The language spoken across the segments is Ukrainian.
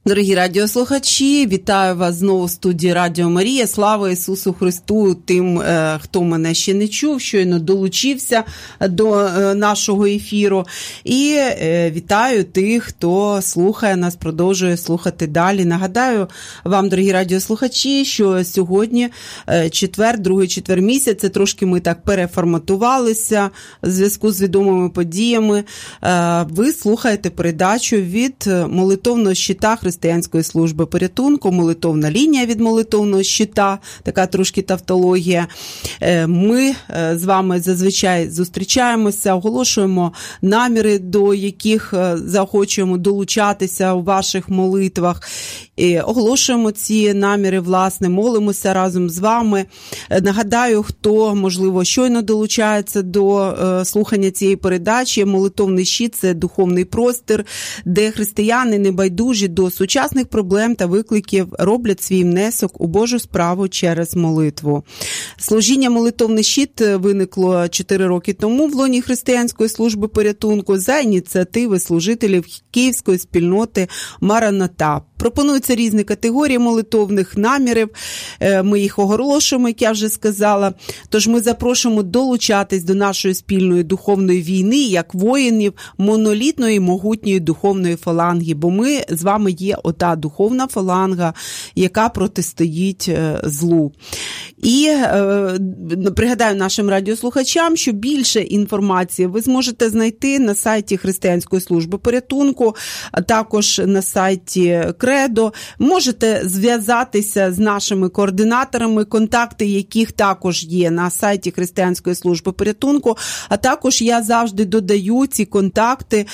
Дорогі радіослухачі, вітаю вас знову в студії Радіо Марія. Слава Ісусу Христу тим, хто мене ще не чув, щойно долучився до нашого ефіру. І вітаю тих, хто слухає нас, продовжує слухати далі. Нагадаю вам, дорогі радіослухачі, що сьогодні четвер, другий четвер місяця, трошки ми так переформатувалися в зв'язку з відомими подіями. Ви слухаєте передачу від молитовного щита Християнської служби порятунку, молитовна лінія від молитовного щита, така трошки тавтологія. Ми з вами зазвичай зустрічаємося, оголошуємо наміри, до яких захочемо долучатися у ваших молитвах. І оголошуємо ці наміри, власне, молимося разом з вами. Нагадаю, хто, можливо, щойно долучається до слухання цієї передачі. Молитовний щит – це духовний простір, де християни небайдужі до сучасних проблем та викликів роблять свій внесок у Божу справу через молитву. Служіння «Молитовний щит» виникло 4 роки тому в лоні Християнської служби порятунку за ініціативи служителів Київської спільноти «Мараната». Пропонуються різні категорії молитовних намірів, ми їх оголошуємо, як я вже сказала. Тож ми запрошуємо долучатись до нашої спільної духовної війни, як воїнів монолітної могутньої духовної фаланги, бо ми з вами є ота духовна фаланга, яка протистоїть злу. І пригадаю нашим радіослухачам, що більше інформації ви зможете знайти на сайті Християнської служби порятунку, а також на сайті Кредо. Можете зв'язатися з нашими координаторами, контакти яких також є на сайті Християнської служби порятунку, а також я завжди додаю ці контакти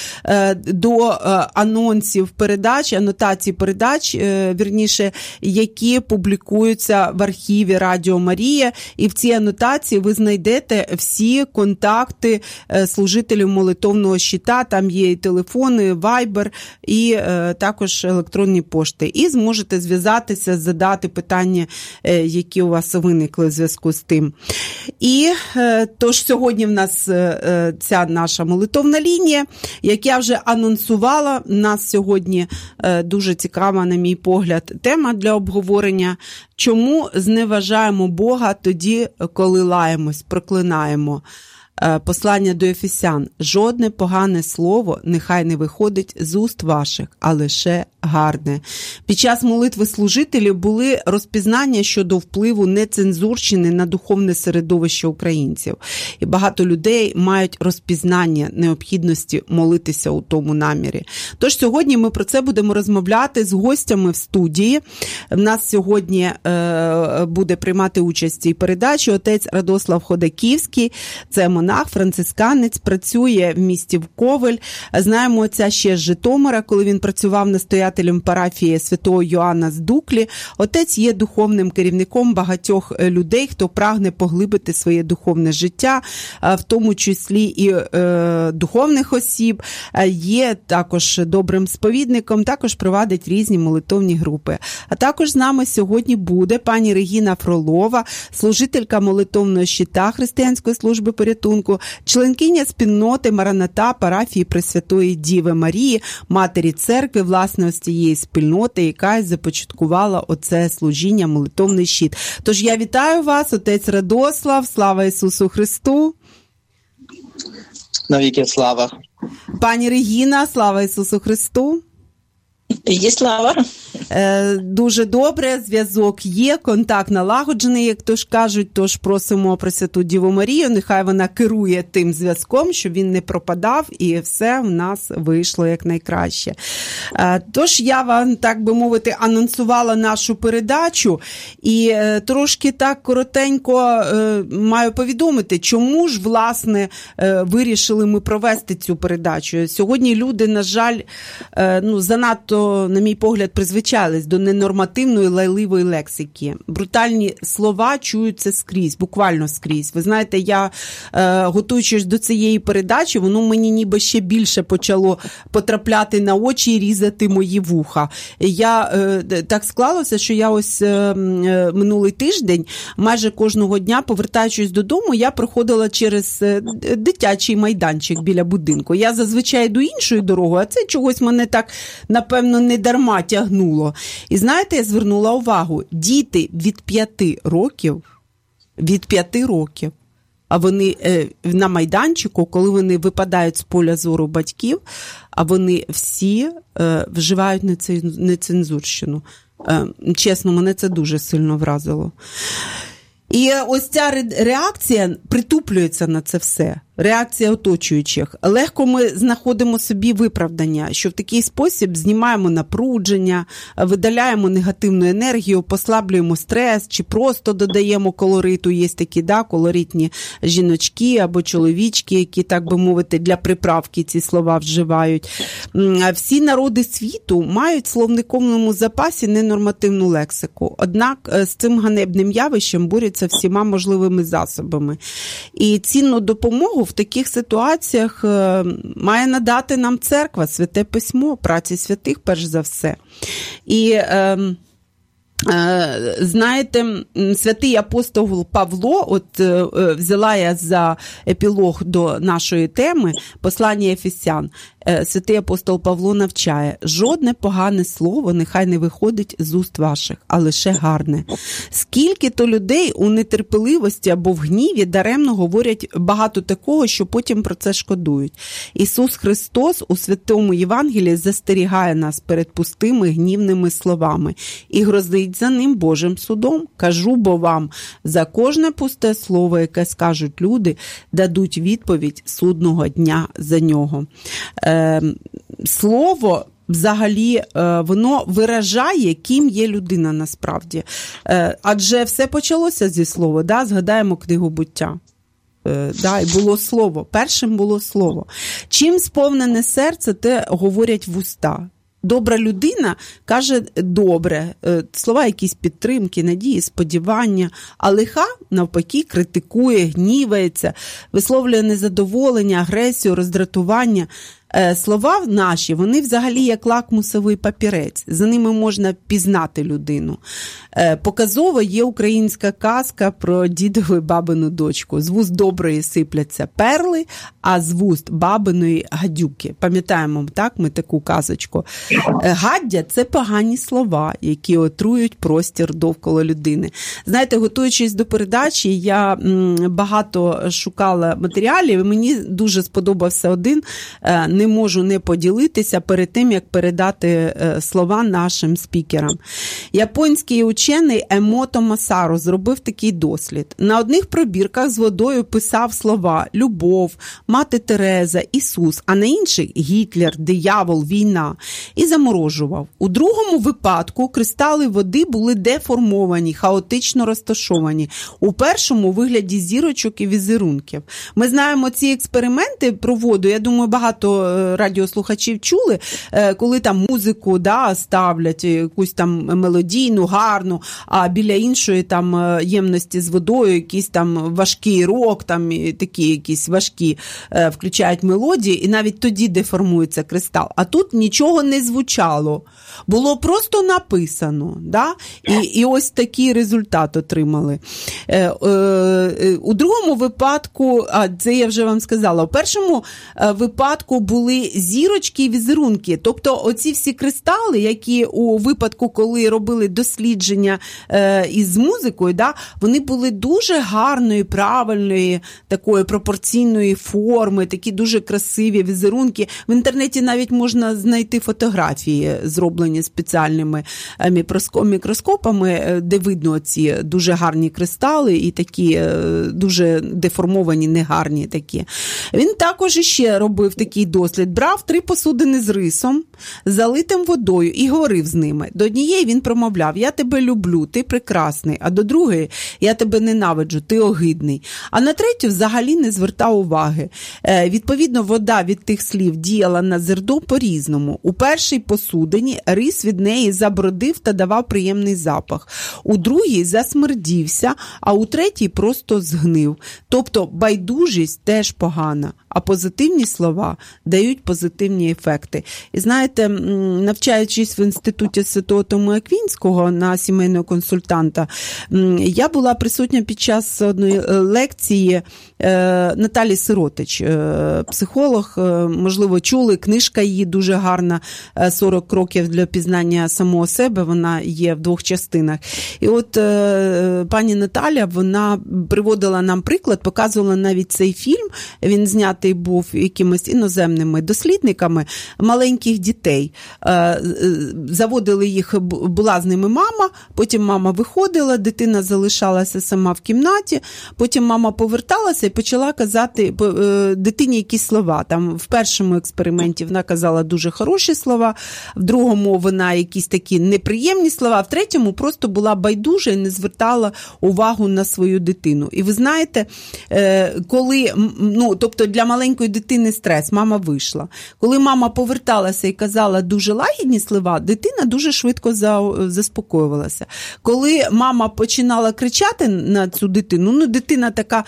до анонсів передач, анотацій передач, вірніше, які публікуються в архіві Радіо Марія, і в цій анотації ви знайдете всі контакти служителів молитовного щита, там є і телефони, Viber, і також електронні пошти. І зможете зв'язатися, задати питання, які у вас виникли в зв'язку з тим. І тож сьогодні в нас ця наша молитовна лінія, як я вже анонсувала, у нас сьогодні дуже цікава, на мій погляд, тема для обговорення. Чому зневажаємо Бога тоді, коли лаємось, проклинаємо? Послання до Ефесян. Жодне погане слово нехай не виходить з уст ваших, а лише гарне. Під час молитви служителів були розпізнання щодо впливу нецензурщини на духовне середовище українців. І багато людей мають розпізнання необхідності молитися у тому намірі. Тож сьогодні ми про це будемо розмовляти з гостями в студії. В нас сьогодні буде приймати участь у цій передачі отець Радослав Ходаківський, це монах, францисканець, працює в місті Ковель. Знаємо отця ще з Житомира, коли він працював настоятелем парафії святого Йоанна з Дуклі. Отець є духовним керівником багатьох людей, хто прагне поглибити своє духовне життя, в тому числі і духовних осіб. Є також добрим сповідником, також провадить різні молитовні групи. А також з нами сьогодні буде пані Регіна Фролова, служителька молитовного щита Християнської служби порятунку, членкиня спільноти Мараната парафії Пресвятої Діви Марії, матері церкви, власне, ось цієї спільноти, яка започаткувала оце служіння молитовний щит. Тож я вітаю вас, отець Радослав, слава Ісусу Христу. Навіки слава. Пані Регіна, слава Ісусу Христу. Є слава. Дуже добре, зв'язок є, контакт налагоджений, як то ж кажуть, тож просимо Пресвяту Діву Марію, нехай вона керує тим зв'язком, щоб він не пропадав і все в нас вийшло якнайкраще. Тож я вам, так би мовити, анонсувала нашу передачу і трошки так коротенько маю повідомити, чому ж, власне, вирішили ми провести цю передачу. Сьогодні люди, на жаль, занадто, на мій погляд, призвичайлені призвичайлись до ненормативної лайливої лексики. Брутальні слова чуються скрізь, буквально скрізь. Ви знаєте, я, готуючись до цієї передачі, воно мені ніби ще більше почало потрапляти на очі і різати мої вуха. Так склалося, що я ось минулий тиждень, майже кожного дня, повертаючись додому, я проходила через дитячий майданчик біля будинку. Я зазвичай йду іншою дорогою, а це чогось мене так, напевно, не дарма тягнуло. І знаєте, я звернула увагу, діти від 5 років, а вони на майданчику, коли вони випадають з поля зору батьків, а вони всі вживають нецензурщину. Чесно, мене це дуже сильно вразило. І ось ця реакція притуплюється на це все. Реакція оточуючих. Легко ми знаходимо собі виправдання, що в такий спосіб знімаємо напрудження, видаляємо негативну енергію, послаблюємо стрес, чи просто додаємо колориту. Є такі, колоритні жіночки або чоловічки, які, так би мовити, для приправки ці слова вживають. Всі народи світу мають в словниковому запасі ненормативну лексику. Однак з цим ганебним явищем борються всіма можливими засобами. І цінну допомогу в таких ситуаціях має надати нам церква, Святе Письмо, праці святих, перш за все. І знаєте, святий апостол Павло, взяла я за епілог до нашої теми послання Ефесян, святий апостол Павло навчає: жодне погане слово нехай не виходить з уст ваших, а лише гарне. Скільки то людей у нетерпеливості або в гніві даремно говорять багато такого, що потім про це шкодують. Ісус Христос у Святому Євангелії застерігає нас перед пустими гнівними словами і грозить за ним Божим судом. Кажу бо вам, за кожне пусте слово, яке скажуть люди, дадуть відповідь судного дня за нього. Слово взагалі, воно виражає, ким є людина насправді. Адже все почалося зі слова, згадаємо книгу «Буття». І було слово. Першим було слово. Чим сповнене серце, те говорять вуста. Добра людина каже добре, слова якісь підтримки, надії, сподівання, а лиха, навпаки, критикує, гнівається, висловлює незадоволення, агресію, роздратування. Слова наші, вони взагалі як лакмусовий папірець, за ними можна пізнати людину. Показово є українська казка про дідову і бабину дочку. З вуст доброї сипляться перли, а з вуст бабиної гадюки. Пам'ятаємо, так, ми таку казочку. Гаддя – це погані слова, які отрують простір довкола людини. Знаєте, готуючись до передачі, я багато шукала матеріалів, і мені дуже сподобався один, не можу не поділитися перед тим, як передати слова нашим спікерам. Японський учений Емото Масаро зробив такий дослід. На одних пробірках з водою писав слова «любов», «мати Тереза», «Ісус», а на інших «Гітлер», «диявол», «війна» і заморожував. У другому випадку кристали води були деформовані, хаотично розташовані. У першому вигляді зірочок і візерунків. Ми знаємо ці експерименти про воду, я думаю, багато радіослухачів чули, коли там музику ставлять, якусь там мелодійну, гарну, а біля іншої там ємності з водою якийсь там важкий рок, там такі якісь важкі включають мелодії, і навіть тоді деформується кристал. А тут нічого не звучало. Було просто написано. І ось такий результат отримали. У другому випадку, це я вже вам сказала, у першому випадку були зірочки і візерунки. Тобто оці всі кристали, які у випадку, коли робили дослідження із музикою, вони були дуже гарної, правильної, такої пропорційної форми, такі дуже красиві візерунки. В інтернеті навіть можна знайти фотографії, зроблені спеціальними мікроскопами, де видно ці дуже гарні кристали і такі дуже деформовані, негарні такі. Він також іще робив такий досвід. послід, брав 3 посудини з рисом, залитим водою, і говорив з ними. До однієї він промовляв: «Я тебе люблю, ти прекрасний», а до другої: «Я тебе ненавиджу, ти огидний». А на третю взагалі не звертав уваги. Відповідно, вода від тих слів діяла на зерно по-різному. У першій посудині рис від неї забродив та давав приємний запах. У другій засмердівся, а у третій просто згнив. Тобто байдужість теж погана, а позитивні слова дають позитивні ефекти. І знаєте, навчаючись в інституті Святого Томи Аквінського на сімейного консультанта, я була присутня під час одної лекції Наталі Сиротич, психолог, можливо, чули, книжка її дуже гарна, 40 кроків для пізнання самого себе, вона є в 2 частинах. І от пані Наталя, вона приводила нам приклад, показувала навіть цей фільм, він знятий був якимись іноземними дослідниками, маленьких дітей. Заводили їх, була з ними мама, потім мама виходила, дитина залишалася сама в кімнаті, потім мама поверталася і почала казати дитині якісь слова. Там в першому експерименті вона казала дуже хороші слова, в другому вона якісь такі неприємні слова, в третьому просто була байдужа і не звертала увагу на свою дитину. І ви знаєте, коли, тобто для маленької дитини стрес, мама вийшла. Коли мама поверталася і казала дуже лагідні слова, дитина дуже швидко заспокоювалася. Коли мама починала кричати на цю дитину, дитина така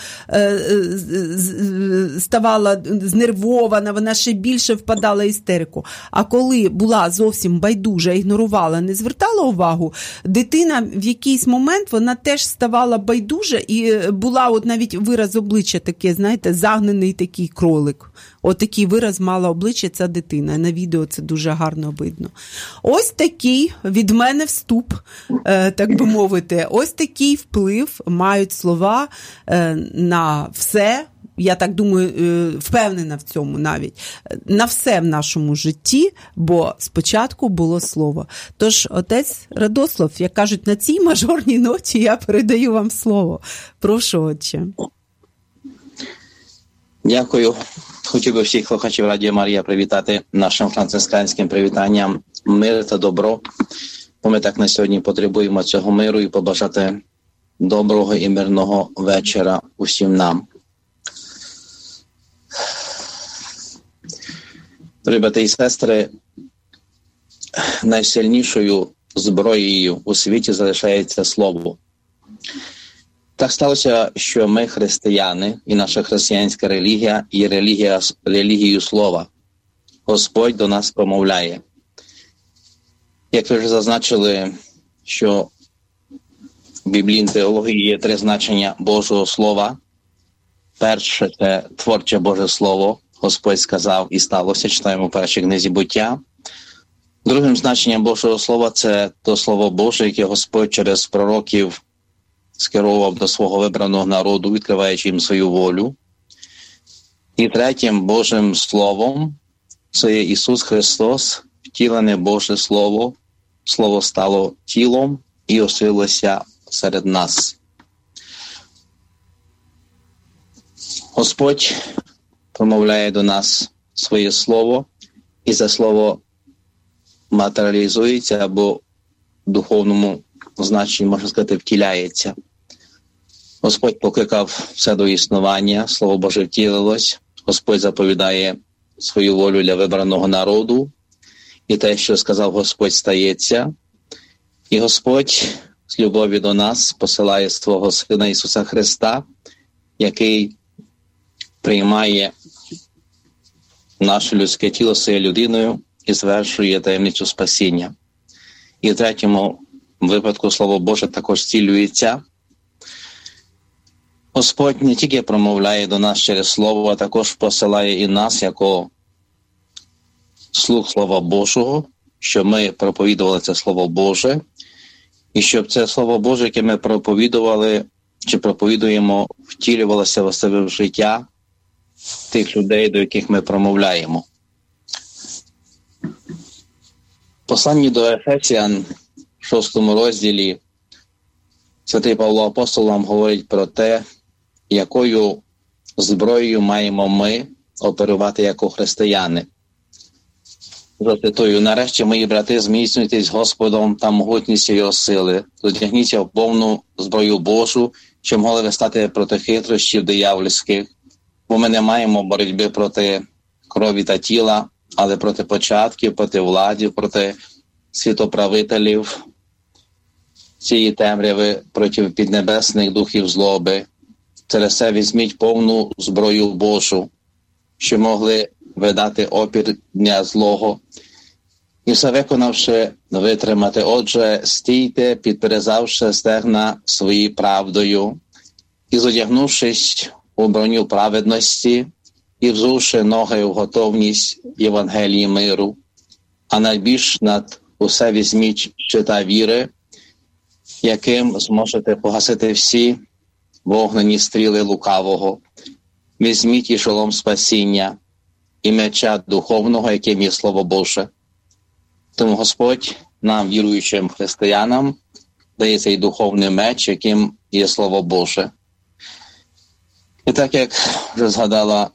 ставала знервована, вона ще більше впадала в істерику. А коли була зовсім байдужа, ігнорувала, не звертала увагу, дитина в якийсь момент, вона теж ставала байдужа і була от навіть вираз обличчя таке, знаєте, загнаний такий кролик. От такий вираз мала обличчя ця дитина. На відео це дуже гарно видно. Ось такий від мене вступ, так би мовити, ось такий вплив мають слова на все. Я так думаю, впевнена в цьому навіть, на все в нашому житті, бо спочатку було слово. Тож, отець Радослав, як кажуть, на цій мажорній ноті я передаю вам слово. Прошу, отче. Дякую. Хотів би всіх слухачів Радіо Марія привітати нашим францисканським привітанням мир та добро. Бо ми так на сьогодні потребуємо цього миру і побажати доброго і мирного вечора усім нам. Дорогі брати і сестри, найсильнішою зброєю у світі залишається слово. Так сталося, що ми, християни, і наша християнська релігія є релігією слова. Господь до нас промовляє. Як ви вже зазначили, що в біблійній теології є 3 значення Божого Слова. Перше – це творче Боже Слово. Господь сказав і сталося, читаємо в першій книзі Буття. Другим значенням Божого Слова – це то Слово Боже, яке Господь через пророків скерував до свого вибраного народу, відкриваючи їм свою волю. І третім Божим Словом – це є Ісус Христос, втілене Боже Слово. Слово стало тілом і оселилося серед нас. Господь промовляє до нас своє слово, і це слово матеріалізується або в духовному значенні, можна сказати, втіляється. Господь покликав все до існування, Слово Боже втілилось, Господь заповідає свою волю для вибраного народу, і те, що сказав Господь, стається. І Господь з любові до нас посилає свого Сина Ісуса Христа, який приймає наше людське тіло своєю людиною і звершує таємницю спасіння. І в третьому випадку Слово Боже також зцілюється. Господь не тільки промовляє до нас через Слово, а також посилає і нас, як слух Слова Божого, щоб ми проповідували це Слово Боже, і щоб це Слово Боже, яке ми проповідували чи проповідуємо, втілювалося в себе в життя тих людей, до яких ми промовляємо. В посланні до Ефесян, в 6 розділі, святий Павло Апостол нам говорить про те, якою зброєю маємо ми оперувати як християни. Зацитую: нарешті, мої брати, зміцнюйтесь Господом та могутністю його сили, зодягніться в повну зброю Божу, щоб могли ви стати проти хитрощів диявольських, бо ми не маємо боротьби проти крові та тіла, але проти початків, проти владів, проти світоправителів цієї темряви, проти піднебесних духів злоби. Через це візьміть повну зброю Божу, щоб могли видати опір дня злого, і все виконавши, витримати. Отже, стійте, підперезавши стегна свої правдою, і зодягнувшись у броню праведності, і взувши ноги в готовність Євангелії миру, а найбільш над усе візьміть щита віри, яким зможете погасити всі вогнені стріли лукавого. Візьміть і шолом спасіння, і меча духовного, яким є Слово Боже. Тому Господь нам, віруючим християнам, дає цей духовний меч, яким є Слово Боже. І так, як вже згадала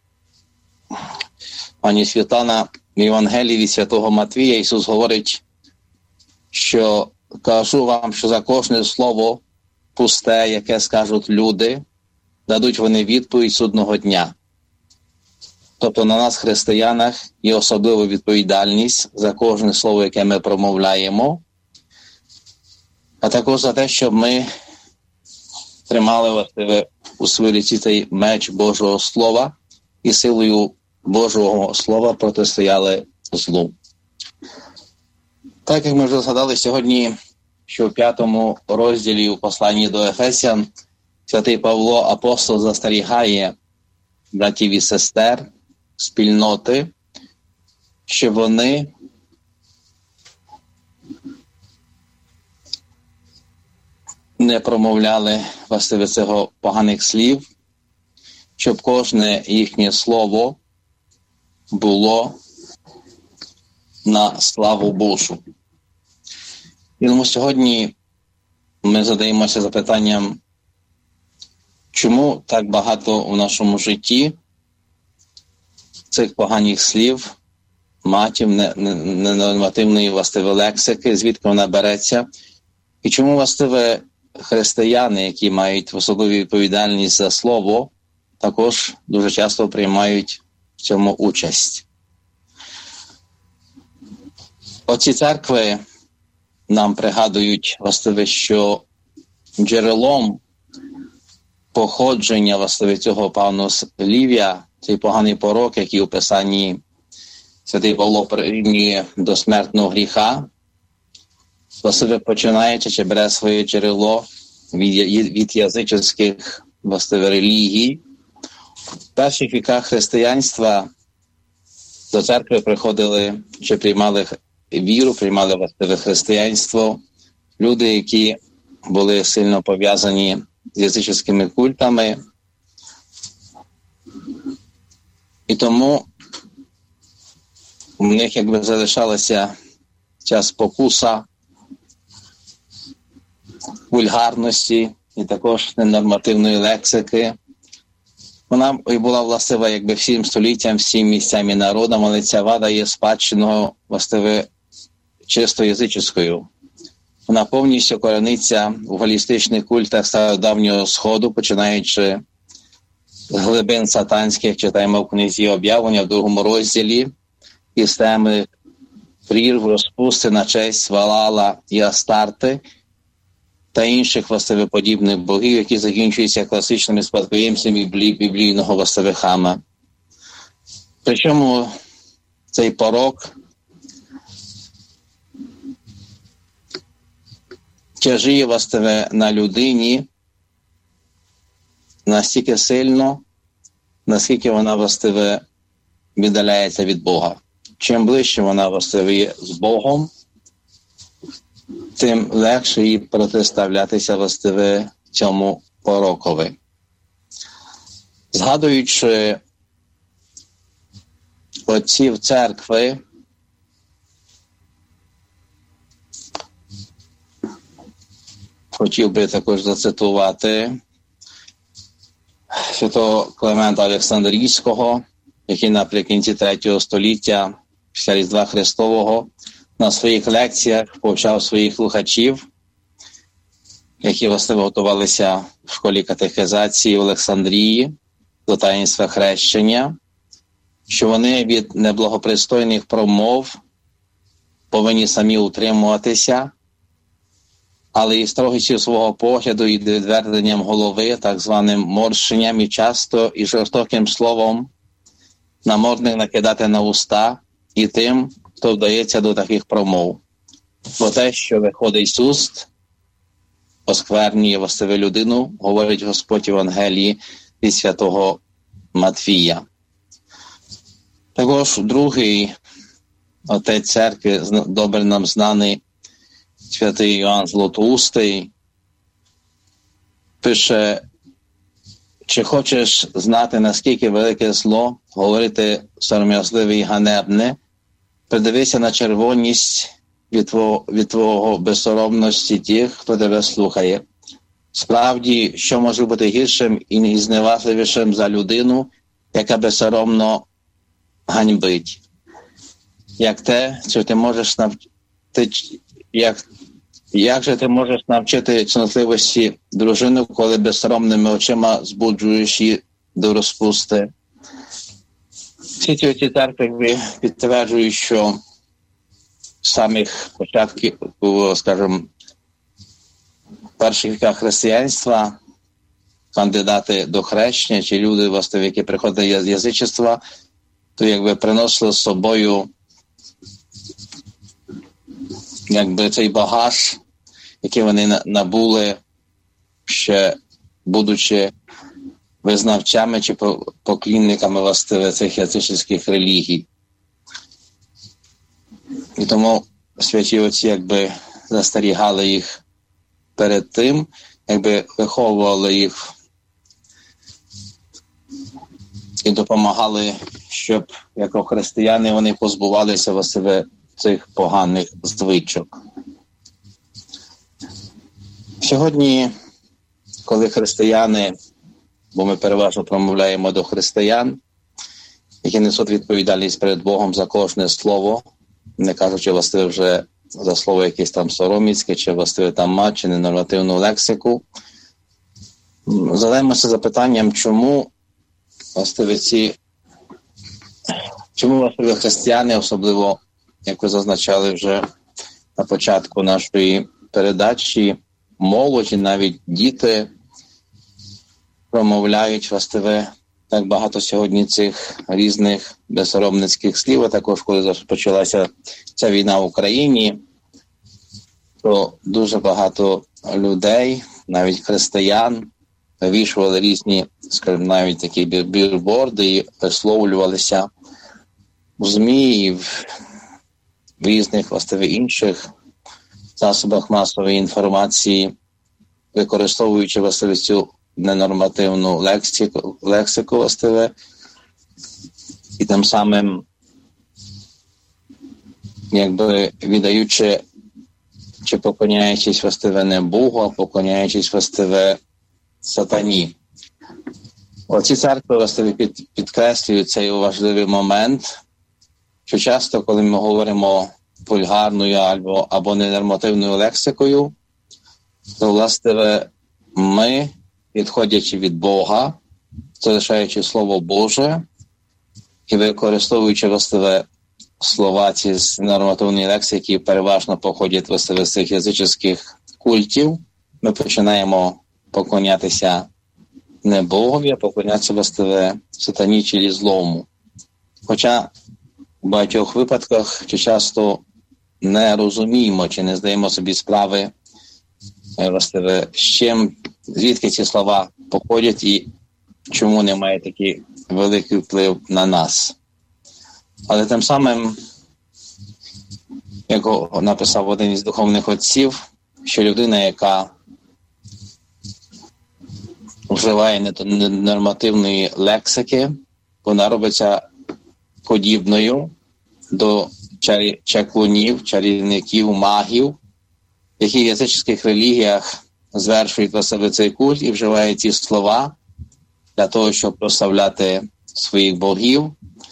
пані Світлана, в Євангелії від Святого Матвія Ісус говорить, що кажу вам, що за кожне слово пусте, яке скажуть люди, дадуть вони відповідь судного дня. Тобто на нас, християнах, є особлива відповідальність за кожне слово, яке ми промовляємо, а також за те, щоб ми тримали у своїй руці цей меч Божого Слова і силою Божого Слова протистояли злу. Так, як ми вже згадали сьогодні, що в 5 розділі у посланні до Ефесян святий Павло апостол застерігає братів і сестер, спільноти, що вони не промовляли власне цього поганих слів, щоб кожне їхнє слово було на славу Божу. І тому сьогодні ми задаємося запитанням, чому так багато у нашому житті цих поганих слів, матів, ненормативної властивої лексики, звідки вона береться, і чому властиве християни, які мають особливу відповідальність за слово, також дуже часто приймають в цьому участь. Отці церкви нам пригадують, властиве, що джерелом походження властиве цього певного слів'я, цей поганий порок, який у Писанні святий Павло порівнює до смертного гріха, властиве починаючи чи бере своє джерело від язичних властиве релігій. В перших віках християнства до церкви приходили, чи приймали віру, приймали властиве християнство, люди, які були сильно пов'язані з язичними культами. І тому у них якби залишалася ця спокуса вульгарності і також ненормативної лексики. Вона і була властива якби всім століттям, всім місцям і народам, але ця вада є спадщиною властиве чисто язичською. Вона повністю корениться у голістичних культах стародавнього Сходу, починаючи з глибин сатанських, читаємо в книзі Об'явлення в 2 розділі, із теми прірв, розпусти на честь Валаала і Астарти та інших властиве подібних богів, які закінчуються класичними спадкоємцями біблійного властиве Хама. Причому цей порок тяжіє властиве на людині настільки сильно, наскільки вона властиве віддаляється від Бога. Чим ближче вона властиве є з Богом, тим легше їй протиставлятися властиве цьому порокові. Згадуючи отців церкви, хотів би також зацитувати святого Климента Олександрійського, який наприкінці 3 століття після Різдва Христового на своїх лекціях повчав своїх слухачів, які власне готувалися в школі катехизації в Олександрії до таїнства хрещення, що вони від неблагопристойних промов повинні самі утримуватися, але і строгістю свого погляду і відверненням голови, так званим морщенням і часто і жорстоким словом намордник накидати на уста і тим, хто вдається до таких промов. Бо те, що виходить з уст, осквернює властиве людину, говорить Господь в Євангелії від святого Матвія. Також другий отець церкви, добре нам знаний, святий Йоанн Златоустий, пише: чи хочеш знати, наскільки велике зло, говорити сором'язливе і ганебне, придивися на червоність від твого безсоромності тих, хто тебе слухає. Справді, що може бути гіршим і зневажливішим за людину, яка безсоромно ганьбить? Як те, що ти можеш як же ти можеш навчити цнотливості дружину, коли безсоромними очима збуджуєш її до розпусти? Всі ці церкви підтверджують, що з самих початків, скажімо, перших віках християнства кандидати до хрещення чи люди, власне, які приходять з язичества, то якби приносили з собою якби цей багаж, який вони набули, ще будучи визнавцями чи поклінниками властиве цих язичницьких релігій. І тому святі отці якби застерігали їх перед тим, якби виховували їх і допомагали, щоб як християни вони позбувалися властиве цих поганих звичок. Сьогодні, коли християни, бо ми переважно промовляємо до християн, які несуть відповідальність перед Богом за кожне слово, не кажучи властиве вже за слово якесь там сороміцьке, чи властиве там мат, чи ненормативну лексику, задаємося запитанням, чому властиве християни, особливо, як ви зазначали вже на початку нашої передачі, молоді, навіть діти промовляють властиве так багато сьогодні цих різних безсоромницьких слів. А також, коли почалася ця війна в Україні, то дуже багато людей, навіть християн, вивішували різні, скажімо, навіть такі білборди і висловлювалися в ЗМІ і в різних властиве інших засобах масової інформації, використовуючи властиве цю ненормативну лексику властиве, і тим самим якби віддаючи чи поклоняючись властиве не Богу, а поклоняючись властиве сатані. Оці церкви властиве підкреслюють цей важливий момент, що часто, коли ми говоримо вульгарною або ненормативною лексикою, то, властиве, ми, відходячи від Бога, залишаючи Слово Боже і використовуючи, властиве, слова ці з нормативної лексики, які переважно походять, властиве, з цих язичних культів, ми починаємо поклонятися не Богові, а поклонятися, властиве, сатані чи злому. Хоча в багатьох випадках чи часто не розуміємо, чи не здаємо собі справи, властиве, з чим, звідки ці слова походять і чому немає такий великий вплив на нас. Але тим самим, як написав один із духовних отців, що людина, яка вживає ненормативної лексики, вона робиться подібною до чаклунів, чарівників, магів, які в язичних релігіях звершують на себе цей культ і вживають ці слова для того, щоб прославляти своїх богів,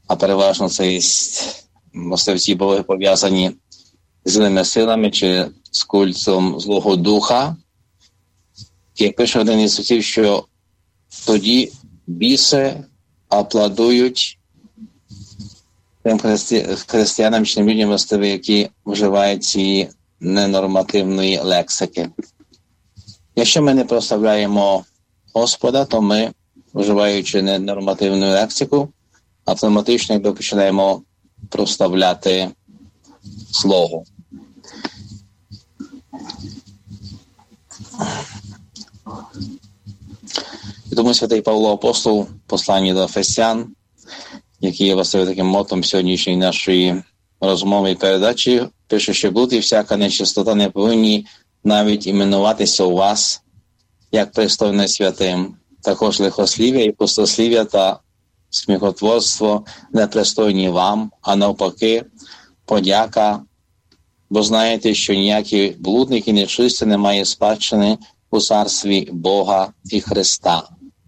а переважно це мисливці були пов'язані з злими силами чи з культом Злого Духа. І як пише один із отців, що тоді біси аплодують тим християнам чи людям, які вживають ці ненормативної лексики. Якщо ми не прославляємо Господа, то ми, вживаючи ненормативну лексику, автоматично починаємо прославляти Слово. І тому святий Павло Апостол в посланні до Ефесян, який є власне таким мотом сьогоднішньої нашої розмови і передачі, пише, що блуд і всяка нечистота не повинні навіть іменуватися у вас, як пристойне святим. Також лихослів'я і пустослів'я та сміхотворство непристойні вам, а навпаки, подяка, бо знаєте, що ніякий блудник і нечистий не має спадщини у царстві Бога і Христа.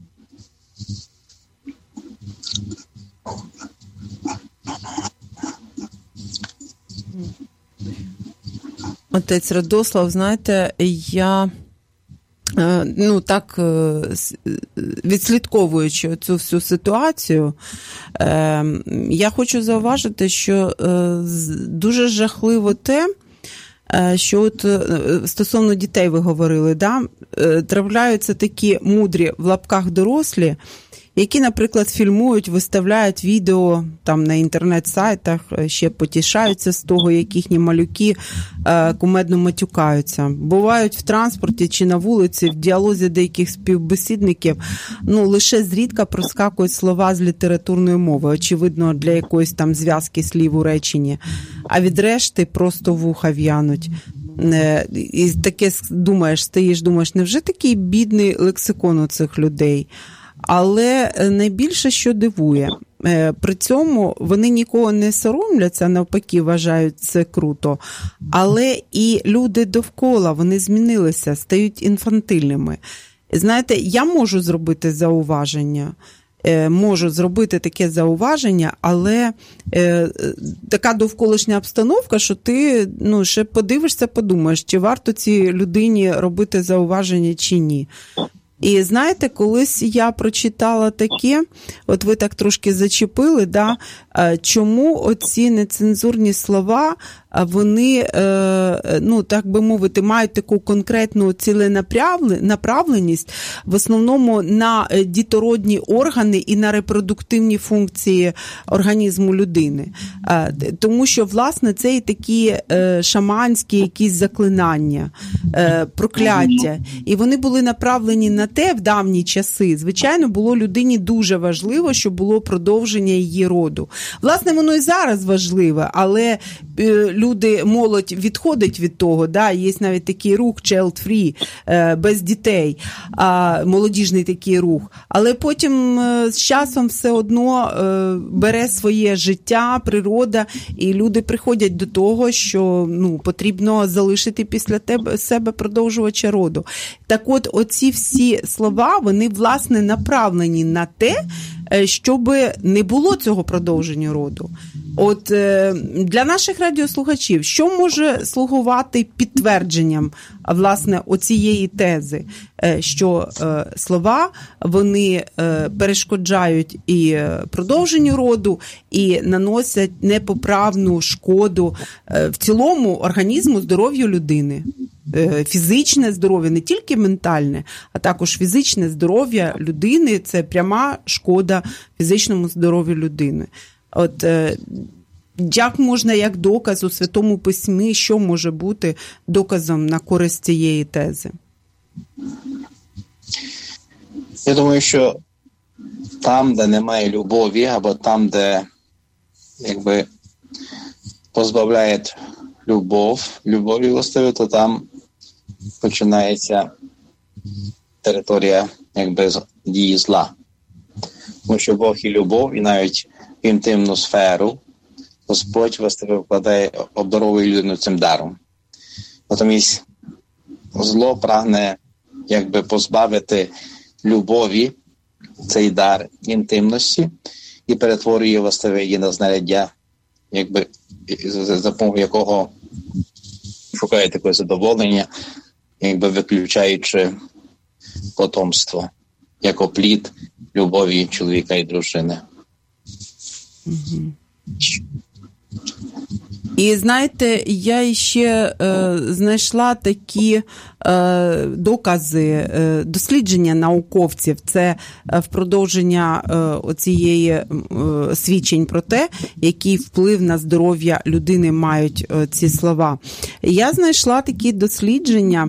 Отець Радослав, знаєте, я відслідковуючи цю всю ситуацію, я хочу зауважити, що дуже жахливо те, що от стосовно дітей ви говорили, да? Трапляються такі мудрі в лапках дорослі, які, наприклад, фільмують, виставляють відео там на інтернет-сайтах, ще потішаються з того, як їхні малюки кумедно матюкаються. Бувають в транспорті чи на вулиці, в діалозі деяких співбесідників, лише зрідка проскакують слова з літературної мови, очевидно, для якоїсь там зв'язки слів у реченні, а від решти просто вуха в'януть. І таке думаєш, невже такий бідний лексикон у цих людей? Але найбільше, що дивує, при цьому вони нікого не соромляться, навпаки, вважають це круто, але і люди довкола, вони змінилися, стають інфантильними. Знаєте, я можу зробити таке зауваження, але така довколишня обстановка, що ти ще подивишся, подумаєш, чи варто цій людині робити зауваження, чи ні. І знаєте, колись я прочитала таке, от ви так трошки зачепили, да, чому оці нецензурні слова, вони, так би мовити, мають таку конкретну ціленаправленість, в основному на дітородні органи і на репродуктивні функції організму людини. Тому що, власне, це і такі шаманські якісь заклинання, прокляття. І вони були направлені на те в давні часи. Звичайно, було людині дуже важливо, щоб було продовження її роду. Власне, воно і зараз важливе, але молодь відходить від того, да, є навіть такий рух child-free, без дітей, молодіжний такий рух, але потім з часом все одно бере своє життя, природа, і люди приходять до того, що потрібно залишити після себе продовжувача роду. Так от, оці всі слова, вони, власне, направлені на те, щоб не було цього продовження роду. От для наших радіослухачів, що може слугувати підтвердженням, власне, оцієї тези, що слова, вони перешкоджають і продовженню роду, і наносять непоправну шкоду в цілому організму, здоров'ю людини. Фізичне здоров'я, не тільки ментальне, а також фізичне здоров'я людини – це пряма шкода фізичному здоров'ю людини. От як можна, як доказ у Святому Письмі, що може бути доказом на користь цієї тези? Я думаю, що там, де немає любові, або там, де позбавляють любові властиві, то там починається територія дії зла. Тому що Бог і любов, і навіть в інтимну сферу Господь властиво вкладає, обдаровує людину цим даром. Натомість зло прагне позбавити любові цей дар інтимності і перетворює властиве її на знаряддя, якби за допомогою якого шукає таке задоволення, якби виключаючи потомство, як опліт любові чоловіка і дружини. І знаєте, я ще знайшла такі докази, дослідження науковців. Це в продовження оцієї свідчень про те, який вплив на здоров'я людини мають ці слова. Я знайшла такі дослідження,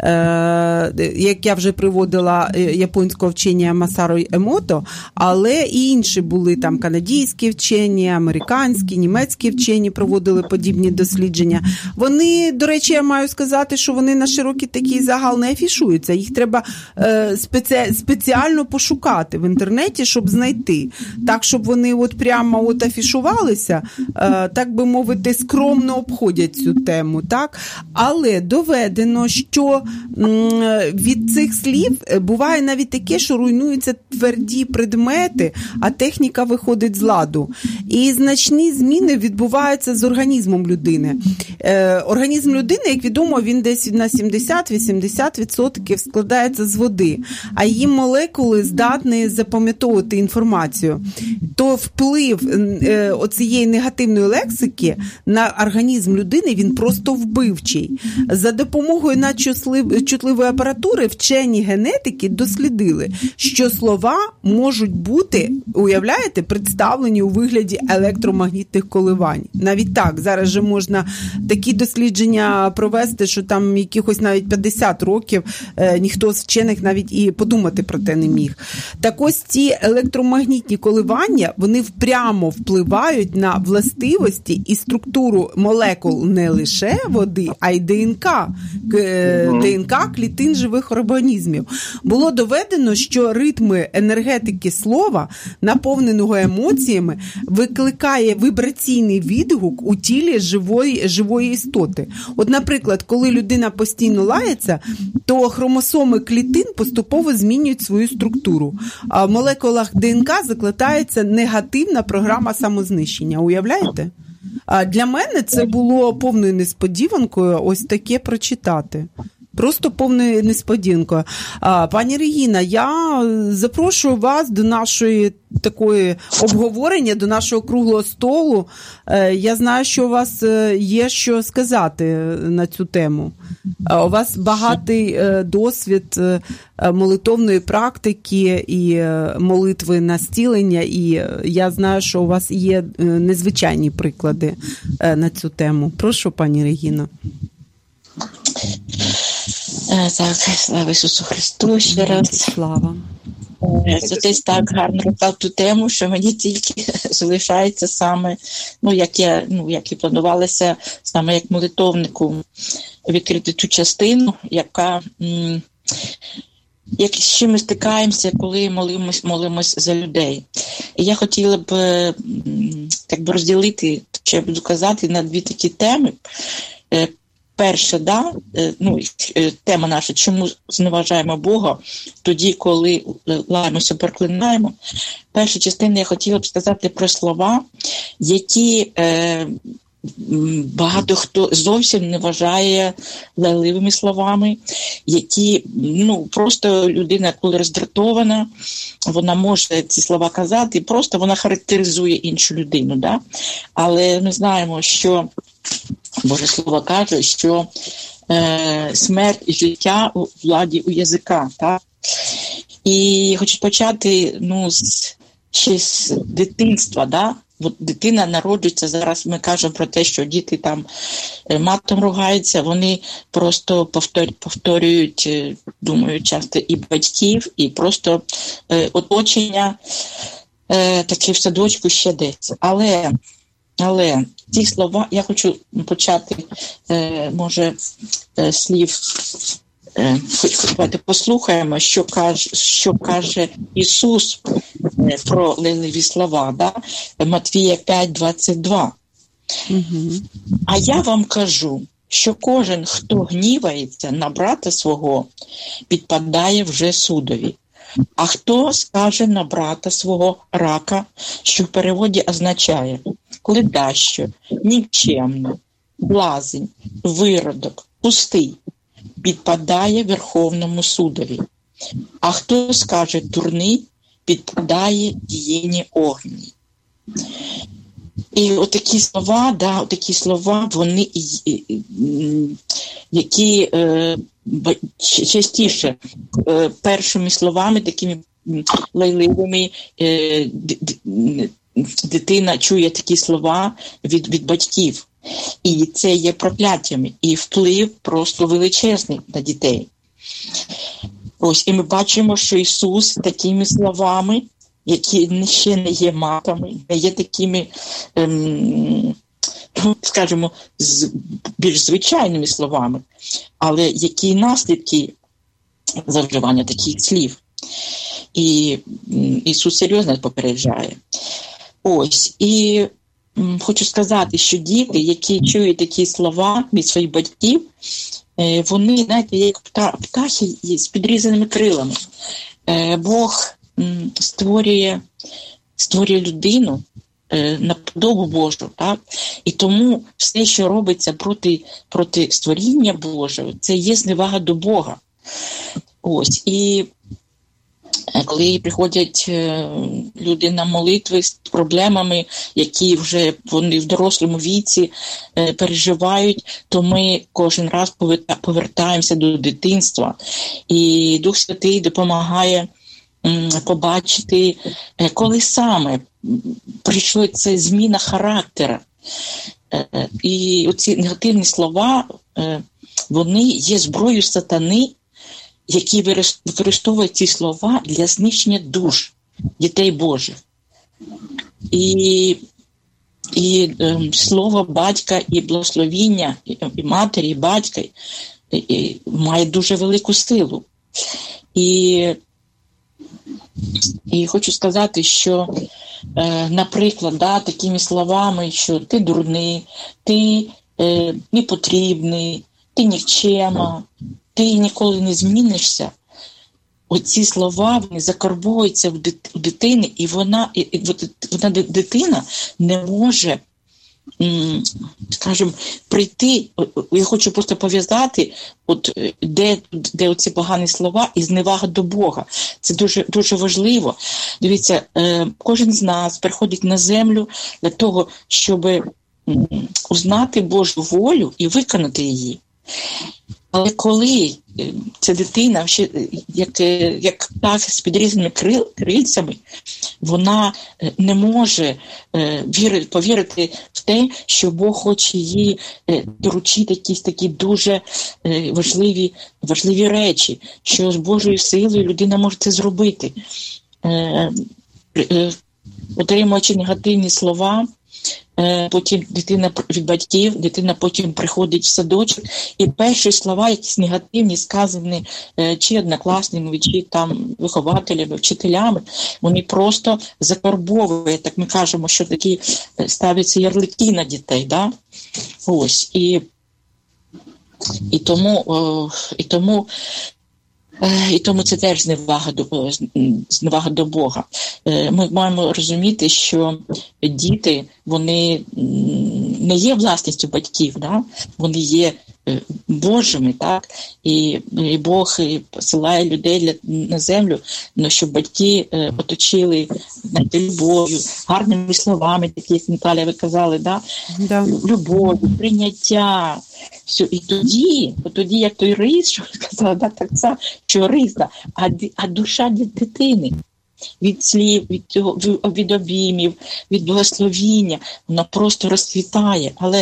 як я вже приводила, японського вчення Масаро Емото, але і інші були там канадські вчені, американські, німецькі вчені проводили подібні дослідження. Вони, до речі, я маю сказати, що вони на широкий такий загал не афішуються. Їх треба спеціально пошукати в інтернеті, щоб знайти. Так, щоб вони от прямо от афішувалися, так би мовити, скромно обходять цю тему. Так? Але доведено, що від цих слів буває навіть таке, що руйнуються тверді предмети, а техніка виходить з ладу. І значні зміни відбуваються з організмом людини. Організм людини, як відомо, він десь на 70-80% складається з води, а її молекули здатні запам'ятовувати інформацію. То вплив оцієї негативної лексики на організм людини, він просто вбивчий. За допомогою надчутливої апаратури вчені генетики дослідили, що слова можуть бути, уявляєте, представлені у вигляді електромагнітних коливань. Навіть так, зараз же можна такі дослідження провести, що там якихось навіть 50 років ніхто з вчених навіть і подумати про те не міг. Так ось ці електромагнітні коливання, вони прямо впливають на властивості і структуру молекул не лише води, а й ДНК. ДНК клітин живих організмів. Було доведено, що ритми енергетики слова, наповненого емоціями, викликає вібраційний відгук у тілі живої істоти. От, наприклад, коли людина постійно лається, то хромосоми клітин поступово змінюють свою структуру. А в молекулах ДНК закладається негативна програма самознищення. Уявляєте? Для мене це було повною несподіванкою ось таке прочитати. Просто повною несподіванкою. Пані Регіна, я запрошую вас до нашої такої обговорення, до нашого круглого столу. Я знаю, що у вас є що сказати на цю тему. У вас багатий досвід молитовної практики і молитви на зцілення, і я знаю, що у вас є незвичайні приклади на цю тему. Прошу, пані Регіна. Так, слава Ісусу Христу ще раз. Слава. Десь так гарно розказав ту тему, що мені тільки залишається саме, як і планувалося, саме як молитовнику відкрити ту частину, яка, з чим ми стикаємося, коли молимось за людей. І я хотіла б розділити, що я буду казати, на дві такі теми. Перше, тема наша, чому зневажаємо Бога тоді, коли лаємося, проклинаємо. Перша частина я хотіла б сказати про слова, які багато хто зовсім не вважає лайливими словами, які, просто людина, коли роздратована, вона може ці слова казати, просто вона характеризує іншу людину. Да? Але ми знаємо, що Боже Слово каже, що смерть і життя у владі у язика. Так? І хочу почати ще з дитинства. Да? От дитина народжується, зараз ми кажемо про те, що діти там матом ругаються, вони просто повторюють, думаю, часто і батьків, і просто оточення, таке в садочку ще десь. Але ці слова, я хочу почати, слів, давайте послухаємо, що каже Ісус про лайливі слова, да? Матвія 5:22. Угу. А я вам кажу, що кожен, хто гнівається на брата свого, підпадає вже судові. А хто скаже на брата свого рака, що в переводі означає ледащо, нікчемно, блазень, виродок, пустий, підпадає Верховному судові. А хто скаже дурний, підпадає гієні огненній. І отакі слова, вони, які частіше першими словами, такими лайливими, дитина чує такі слова від батьків. І це є прокляттями, і вплив просто величезний на дітей. Ось, і ми бачимо, що Ісус такими словами, які ще не є матами, не є такими, скажімо, більш звичайними словами, але які наслідки завживання таких слів. І Ісус серйозно попереджає. Ось, і хочу сказати, що діти, які чують такі слова від своїх батьків, вони, знаєте, як птахи з підрізаними крилами. Бог створює людину на подобу Божу, так? І тому все, що робиться проти створіння Божого, це є зневага до Бога. Ось, і коли приходять люди на молитви з проблемами, які вже вони в дорослому віці переживають, то ми кожен раз повертаємося до дитинства. І Дух Святий допомагає побачити, коли саме прийшла ця зміна характеру. І оці негативні слова, вони є зброєю сатани, які використовують ці слова для знищення душ дітей Божих. І слово батька і благословіння, і матері, і батька має дуже велику силу. І хочу сказати, що, наприклад, такими словами, що ти дурний, ти непотрібний, ти нікчема, ти ніколи не змінишся. Оці слова, вони закарбуються у дитини, і дитина не може, скажімо, прийти. Я хочу просто пов'язати, де оці погані слова і зневага до Бога. Це дуже, дуже важливо. Дивіться, кожен з нас приходить на землю для того, щоб узнати Божу волю і виконати її. Але коли ця дитина, як птах з підрізаними крильцями, вона не може повірити в те, що Бог хоче їй доручити якісь такі дуже важливі речі, що з Божою силою людина може це зробити. Отримуючи негативні слова, потім дитина від батьків, дитина потім приходить в садочок, і перші слова, якісь негативні, сказані чи однокласниками, чи там вихователями, вчителями, вони просто закарбовують, так ми кажемо, що такі ставляться ярлики на дітей, да? Ось, і тому це теж зневага до Бога. Ми маємо розуміти, що діти, вони не є власністю батьків, да? Вони є Божими, так? І Бог посилає людей на землю, щоб батьки оточили любов'ю, гарними словами, такі, як Наталя, ви казали, да? Любов'ю, прийняття. Все. І тоді, як той рис, що сказала, так само, що рис, а душа дитини від слів, від обіймів, від благословіння, вона просто розцвітає. Але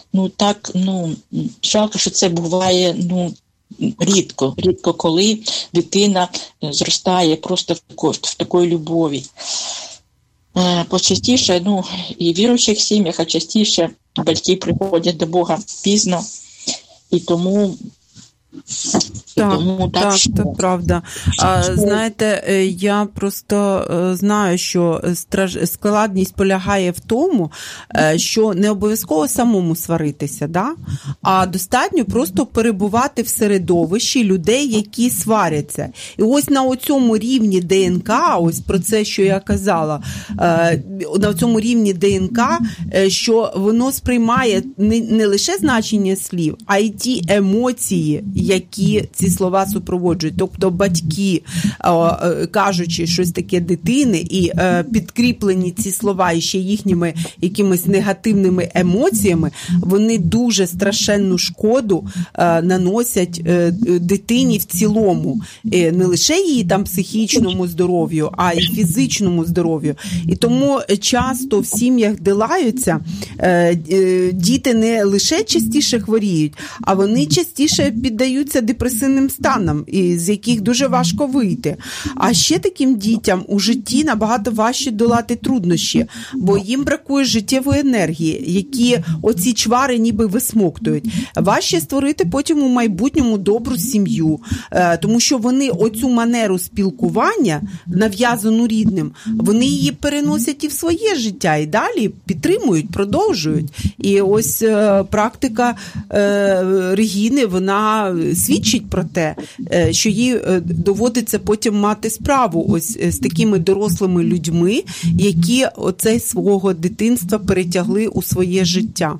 жалко, що це буває рідко, коли дитина зростає просто в такої любові. Почастіше, і в віруючих сім'ях, а частіше батьки приходять до Бога пізно, і тому Тому це правда. Знаєте, я просто знаю, що складність полягає в тому, що не обов'язково самому сваритися, да? А достатньо просто перебувати в середовищі людей, які сваряться. І ось на цьому рівні ДНК, ось про це, що я казала, на цьому рівні ДНК, що воно сприймає не лише значення слів, а й ті емоції, які ці слова супроводжують. Тобто батьки, кажучи щось таке дитини, і підкріплені ці слова і ще їхніми якимись негативними емоціями, вони дуже страшенну шкоду наносять дитині в цілому. Не лише її там психічному здоров'ю, а й фізичному здоров'ю. І тому часто в сім'ях, де лаються, діти не лише частіше хворіють, а вони частіше піддаються депресивним станам, з яких дуже важко вийти. А ще таким дітям у житті набагато важче долати труднощі, бо їм бракує життєвої енергії, які оці чвари ніби висмоктують. Важче створити потім у майбутньому добру сім'ю, тому що вони оцю манеру спілкування, нав'язану рідним, вони її переносять і в своє життя, і далі підтримують, продовжують. І ось практика Регіни, вона свідчить про те, що їй доводиться потім мати справу ось з такими дорослими людьми, які оце свого дитинства перетягли у своє життя.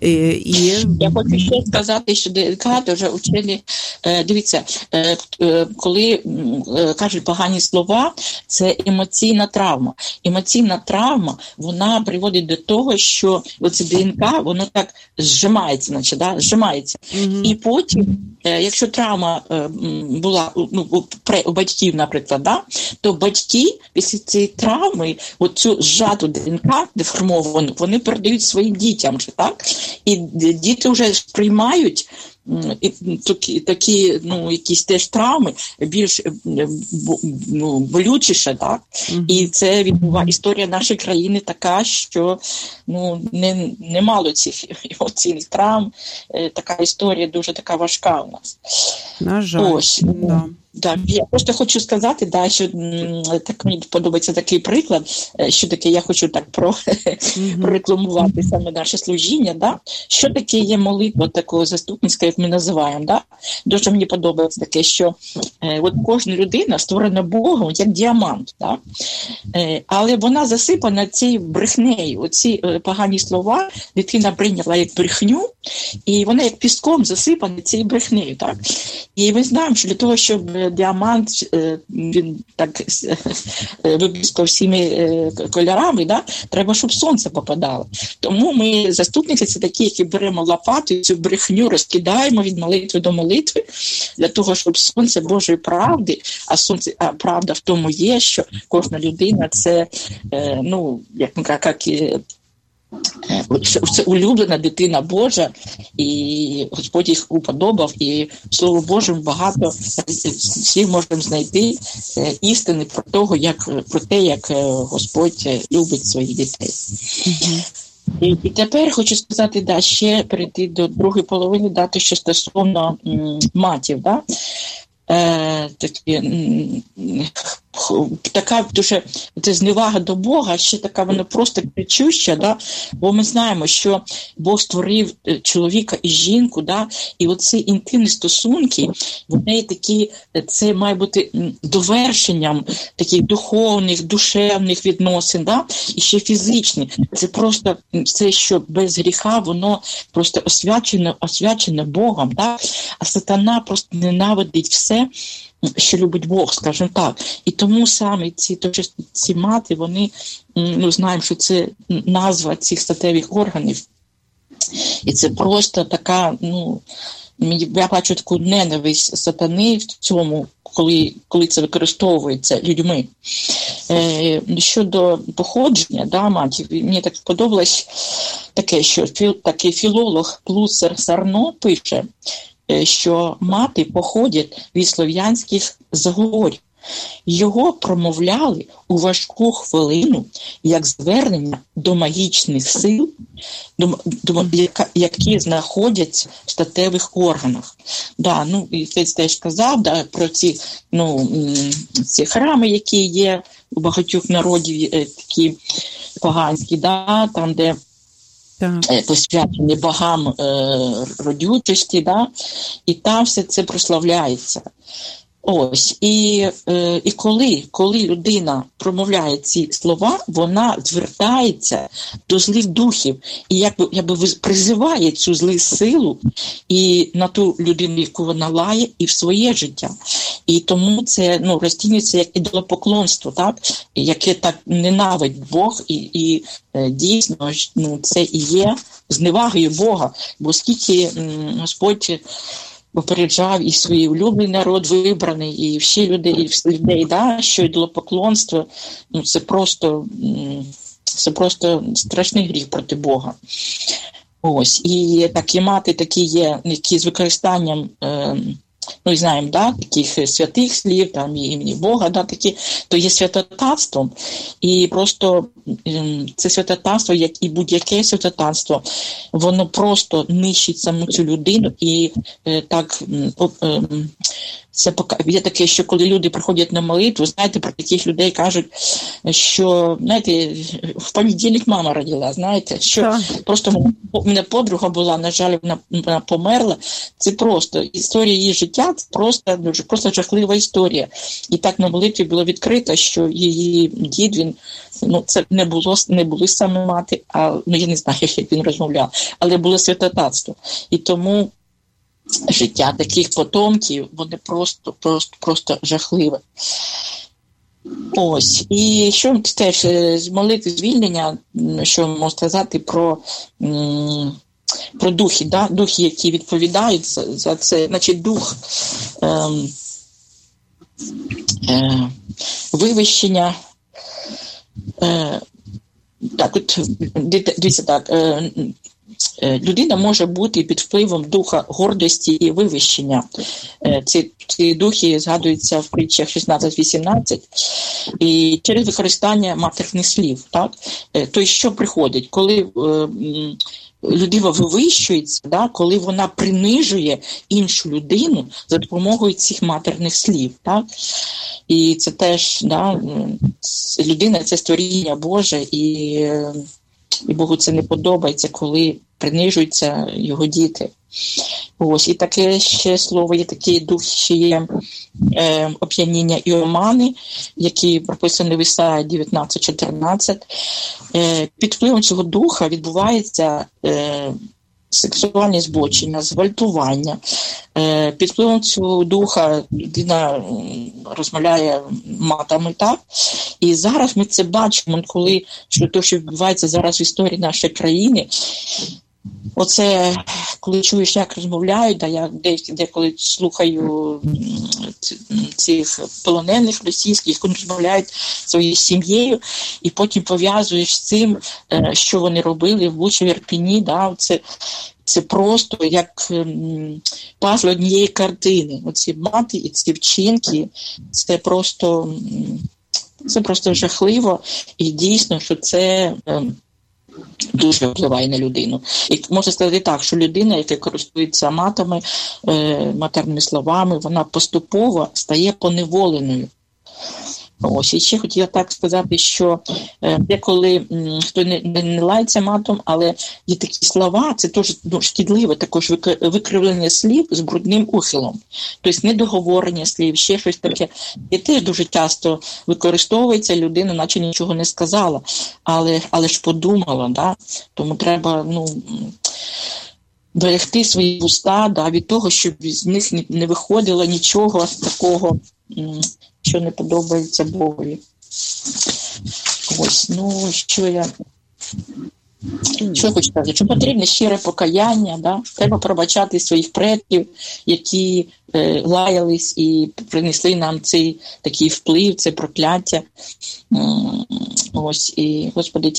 Я хочу ще сказати, що ДНК дуже вчені. Дивіться, коли кажуть погані слова, це емоційна травма. Емоційна травма, вона приводить до того, що оце ДНК, воно так зжимається, значить, да? Зжимається. І потім, якщо травма була у батьків, наприклад, да? То батьки після цієї травми оцю зжату ДНК деформовану, вони передають своїм дітям, так? І діти вже сприймають такі, якісь теж травми більш болючіше, так? І це відбуває історія нашої країни така, що немало цих емоційних травм, така історія дуже така важка у нас. На жаль. Ось. Так, я просто хочу сказати, що так мені подобається такий приклад, що таке я хочу так прорекламувати саме наше служіння, що таке є молитва такого заступницька, як ми називаємо. Дуже мені подобається таке, що от кожна людина створена Богом як діамант, але вона засипана цією брехнею. Оці погані слова дитина прийняла як брехню, і вона як піском засипана цією брехнею. Так? І ми знаємо, що для того, щоб діамант, він так виблискав всіми кольорами, треба, щоб сонце попадало. Тому ми, заступники, це такі, які беремо лопату і цю брехню розкидаємо від молитви до молитви, для того, щоб сонце Божої правди, а правда в тому є, що кожна людина це, це улюблена дитина Божа, і Господь їх уподобав, і Слово Божому багато всі можемо знайти істини про те, як Господь любить своїх дітей. І тепер хочу сказати, ще перейти до другої половини, що стосовно матів, така дуже це зневага до Бога, ще така вона просто кричуща, бо ми знаємо, що Бог створив чоловіка і жінку, і оці інтимні стосунки, вони такі, це має бути довершенням таких духовних, душевних відносин, і ще фізичні. Це просто це, що без гріха, воно просто освячене Богом, а сатана просто ненавидить все, що любить Бог, скажімо так. І тому саме ці мати, вони, знаємо, що це назва цих статевих органів. І це просто така, я бачу таку ненависть сатани в цьому, коли це використовується людьми. Щодо походження, матів, мені так сподобалось таке, що такий філолог Плуцер Сарно пише, що мати походять від слов'янських заговорів. Його промовляли у важку хвилину як звернення до магічних сил, які знаходяться в статевих органах. Да, ну, і ти теж сказав, да, про ці храми, які є у багатьох народів, такі поганські, да, там, де посвячені богам родючості, да, і там все це прославляється. Ось, і коли людина промовляє ці слова, вона звертається до злих духів і якби призиває цю злу силу і на ту людину, яку вона лає, і в своє життя. І тому це розцінюється як ідолопоклонство, так? Яке так ненавидить Бог, і дійсно це і є зневагою Бога, бо скільки Господь попереджав і свій улюблений народ вибраний, і всі людей, да, що ідолопоклонство, це просто страшний гріх проти Бога. Ось, і такі мати такі є, які з використанням, і знаємо, да, таких святих слів, там, і імені Бога, да, такі, то є святотатством, і просто це святотатство, як і будь-яке святотатство, воно просто нищить саму цю людину, і так, це є таке, що коли люди приходять на молитву, знаєте, про таких людей кажуть, що, знаєте, в понеділок мама родила, знаєте, що просто у мене подруга була, на жаль, вона померла, це просто історія її життя, це просто жахлива історія. І так на молитві було відкрито, що її дід, він, це не були саме мати, я не знаю, як він розмовляв, але було святотатство. І тому життя таких потомків, вони просто жахливе. Ось. І що теж з молитви звільнення, що можна сказати про духи, да? Духи, які відповідають за це, значить дух вивищення. Так, от дивіться так. Людина може бути під впливом духа гордості і вивищення. Ці духи згадуються в притчах 16-18. І через використання матерних слів. Так? То що приходить? Коли людина вивищується, да? Коли вона принижує іншу людину за допомогою цих матерних слів. Так? І це теж, да, людина – це створіння Боже, і Богу це не подобається, коли принижуються його діти. Ось, і таке ще слово, є такий дух, ще є оп'яніння і омани, які прописані в Ісаї 19:14. Під впливом цього духа відбувається сексуальні збочення, зґвалтування. Під впливом цього духа людина розмовляє матами, так? І зараз ми це бачимо, що відбувається зараз в історії нашої країни. Оце, коли чуєш, як розмовляють, я деколи слухаю цих полонених російських, вони розмовляють своєю сім'єю, і потім пов'язуєш з цим, що вони робили в Бучі, в Ірпіні, да, це просто як пазл однієї картини. Оці мати і ці вчинки, це просто жахливо, і дійсно, що це дуже впливає на людину. І можна сказати так, що людина, яка користується матами, матерними словами, вона поступово стає поневоленою. Ось, і ще хотіла так сказати, що деколи хто не лається матом, але є такі слова, це теж шкідливе, також викривлення слів з брудним ухилом. Тобто недоговорення слів, ще щось таке. І теж дуже часто використовується, людина наче нічого не сказала, але ж подумала, да? Тому треба, берегти свої вуста, да, від того, щоб з них не виходило нічого такого, що не подобається Богові. Ось, що я хочу сказати? Що потрібне щире покаяння, да? Треба пробачати своїх предків, які лаялись і принесли нам цей такий вплив, це прокляття. Ось, і, Господи,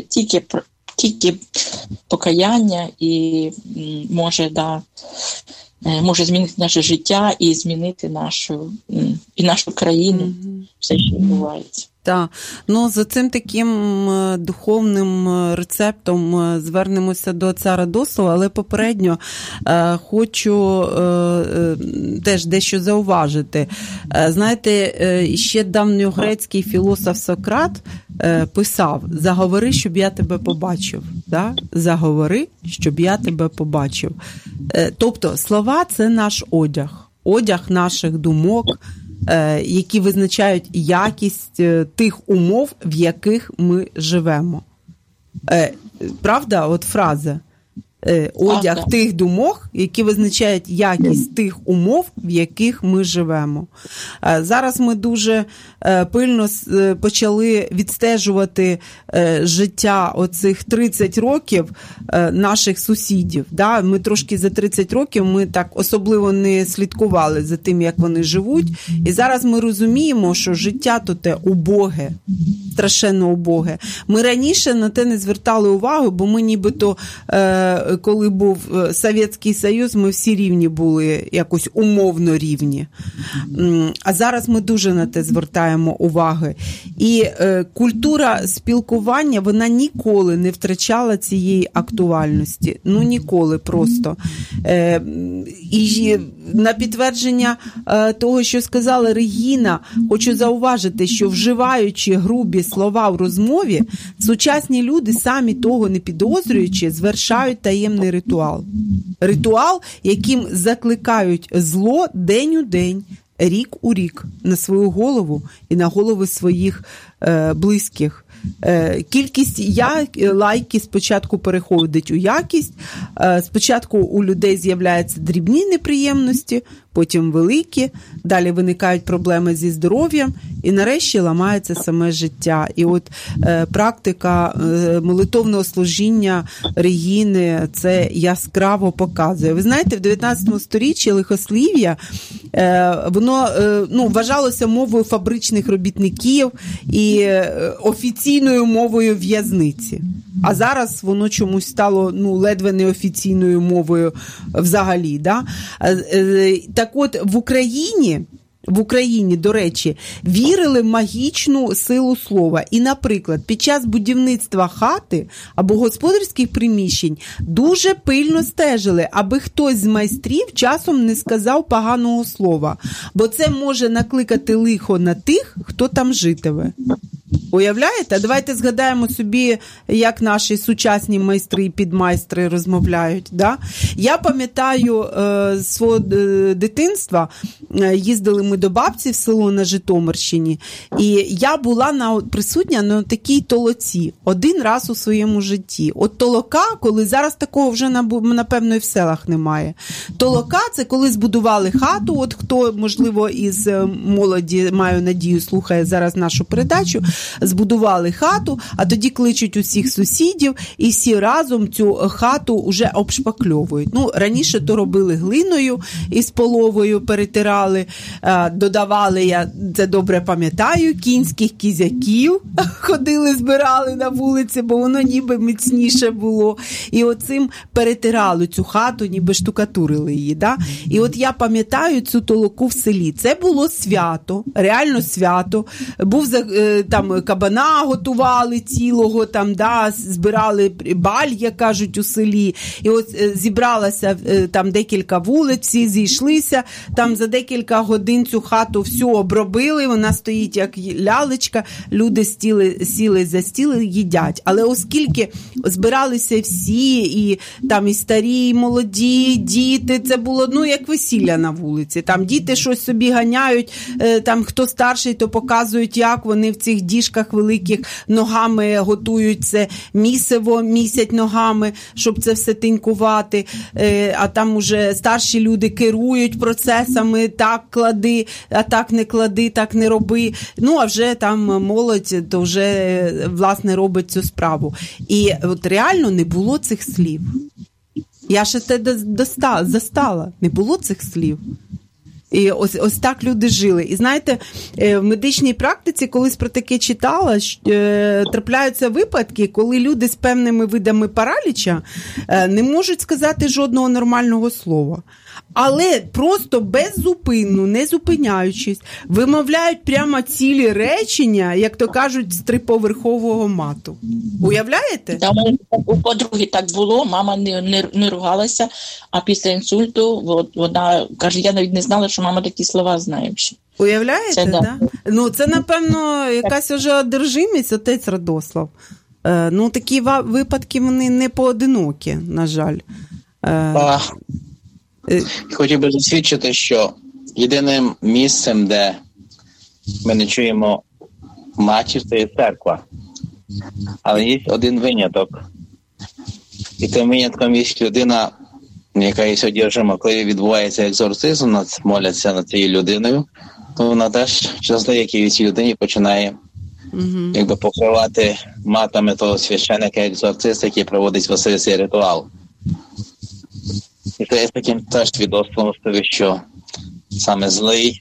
тільки покаяння і може, да, може змінити наше життя і змінити нашу країну, все, що відбувається. Так, за цим таким духовним рецептом звернемося до отця Радослава, але попередньо хочу теж дещо зауважити. Знаєте, ще давньогрецький філософ Сократ писав: «Заговори, щоб я тебе побачив». Да? «Заговори, щоб я тебе побачив». Тобто слова – це наш одяг наших думок, які визначають якість тих умов, в яких ми живемо. Правда? От фраза. Одяг тих думок, які визначають якість тих умов, в яких ми живемо. Зараз ми дуже пильно почали відстежувати життя оцих 30 років наших сусідів. Да? Ми трошки за 30 років ми так особливо не слідкували за тим, як вони живуть. І зараз ми розуміємо, що життя то те убоге, страшенно убоге. Ми раніше на те не звертали увагу, бо ми нібито коли був Совєтський Союз, ми всі рівні були, якось умовно рівні. А зараз ми дуже на те звертаємо уваги. І культура спілкування, вона ніколи не втрачала цієї актуальності. Ніколи просто. І на підтвердження того, що сказала Регіна, хочу зауважити, що вживаючи грубі слова в розмові, сучасні люди, самі того не підозрюючи, звершають таємний ритуал. Ритуал, яким закликають зло день у день, рік у рік на свою голову і на голови своїх близьких. Кількість лайки спочатку переходить у якість, спочатку у людей з'являються дрібні неприємності, потім великі, далі виникають проблеми зі здоров'ям і нарешті ламається саме життя. І от практика молитовного служіння Регіни це яскраво показує. Ви знаєте, в 19 сторіччі лихослів'я, воно вважалося мовою фабричних робітників і офіційною мовою в'язниці. А зараз воно чомусь стало ледве не офіційною мовою взагалі. Да? Так от в Україні, до речі, вірили в магічну силу слова. І, наприклад, під час будівництва хати або господарських приміщень дуже пильно стежили, аби хтось з майстрів часом не сказав поганого слова, бо це може накликати лихо на тих, хто там житиме. Уявляєте? Давайте згадаємо собі, як наші сучасні майстри і підмайстри розмовляють. Да? Я пам'ятаю з свого дитинства, їздили ми до бабці в село на Житомирщині, і я була присутня на такій толоці один раз у своєму житті. От толока, коли зараз такого вже, напевно, і в селах немає. Толока – це коли збудували хату, от хто, можливо, із молоді, маю надію, слухає зараз нашу передачу, збудували хату, а тоді кличуть усіх сусідів і всі разом цю хату вже обшпакльовують. Раніше то робили глиною із половою, перетирали, додавали, я це добре пам'ятаю, кінських кізяків ходили, збирали на вулиці, бо воно ніби міцніше було. І оцим перетирали цю хату, ніби штукатурили її. Да? І от я пам'ятаю цю толоку в селі. Це було свято, реально свято. Був там кабана готували цілого, там, да, збирали баль, як кажуть, у селі. І от зібралася там декілька вулиць, всі зійшлися, там за декілька годин цю хату всю обробили, вона стоїть як лялечка, люди сіли за стіл і їдять. Але оскільки збиралися всі, і там і старі, і молоді, діти, це було, як весілля на вулиці. Там діти щось собі ганяють, там хто старший, то показують, як вони в цих діжках великих ногами готують це місиво, місять ногами, щоб це все тинькувати, а там уже старші люди керують процесами, так клади, а так не клади, так не роби. А вже там молодь, то вже, власне, робить цю справу. І от реально не було цих слів. Я ще те застала, не було цих слів. І ось так люди жили. І знаєте, в медичній практиці, колись про таке читала, трапляються випадки, коли люди з певними видами параліча не можуть сказати жодного нормального слова. але просто беззупинно, не зупиняючись, вимовляють прямо цілі речення, як то кажуть, з триповерхового мату. Уявляєте? Да, у подруги так було, мама не ругалася, а після інсульту вона каже, я навіть не знала, що мама такі слова знає. Уявляєте, так? Да? Ну, це, напевно, якась вже одержимість, отець Радослав. Ну, такі випадки, вони не поодинокі, на жаль. Хотів би засвідчити, що єдиним місцем, де ми не чуємо матір, це є церква. Але є один виняток. І тим винятком є людина, яка є одержима. Коли відбувається екзорцизм, моляться над цією людиною, то вона теж через деякій цій людині починає якби покривати матами того священника-екзорциста, який проводить весь цей ритуал. І це є таким теж свідоцтвом, що саме злий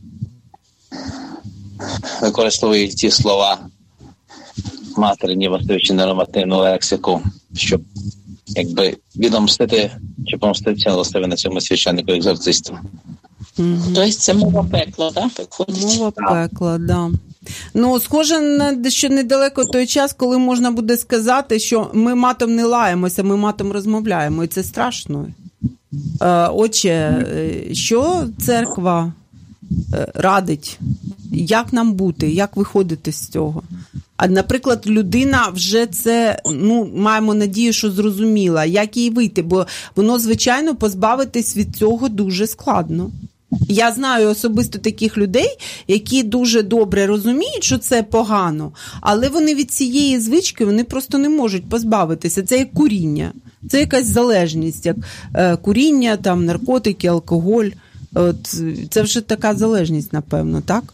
використовує ці слова материні, властивши нормативну лексику, щоб якби відомстити чи помститися властиве на цьому священнику-екзорцисту. Тобто це мова пекла, так? Мова пекла, да. Ну, схоже, що недалеко той час, коли можна буде сказати, що ми матом не лаємося, ми матом розмовляємо, і це страшно. Отче, що церква радить? Як нам бути? Як виходити з цього? А, наприклад, людина вже це, маємо надію, що зрозуміла, як їй вийти, бо воно, звичайно, позбавитись від цього дуже складно. Я знаю особисто таких людей, які дуже добре розуміють, що це погано, але вони від цієї звички, вони просто не можуть позбавитися. Це як куріння. Це якась залежність, як куріння, там, наркотики, алкоголь. От, це вже така залежність, напевно, так?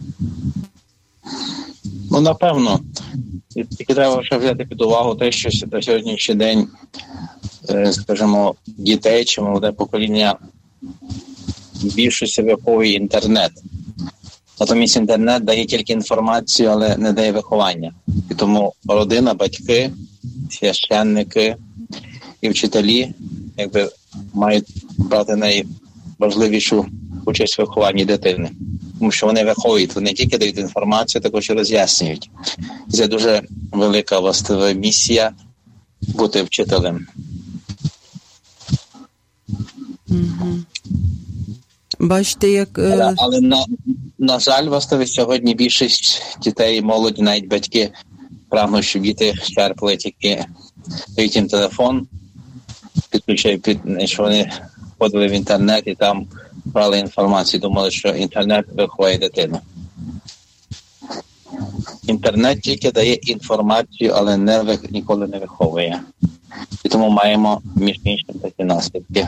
Ну, напевно. І тільки треба ще взяти під увагу те, що на сьогоднішній день, скажімо, дітей чи молоде покоління більшості виховує інтернет. Натомість інтернет дає тільки інформацію, але не дає виховання. І тому родина, батьки, священники і вчителі якби мають брати найважливішу участь в вихованні дитини. Тому що вони виховують, вони не тільки дають інформацію, також і роз'яснюють. Це дуже велика властива місія бути вчителем. Бачите, як... Але, на жаль, власне, сьогодні більшість дітей, молоді, навіть батьки прагнуть, щоб діти черпали тільки, дають їм телефон, підключають, що вони входили в інтернет і там брали інформацію, думали, що інтернет виховує дитину. Інтернет тільки дає інформацію, але ніколи не виховує. І тому маємо, між іншим, такі наслідки.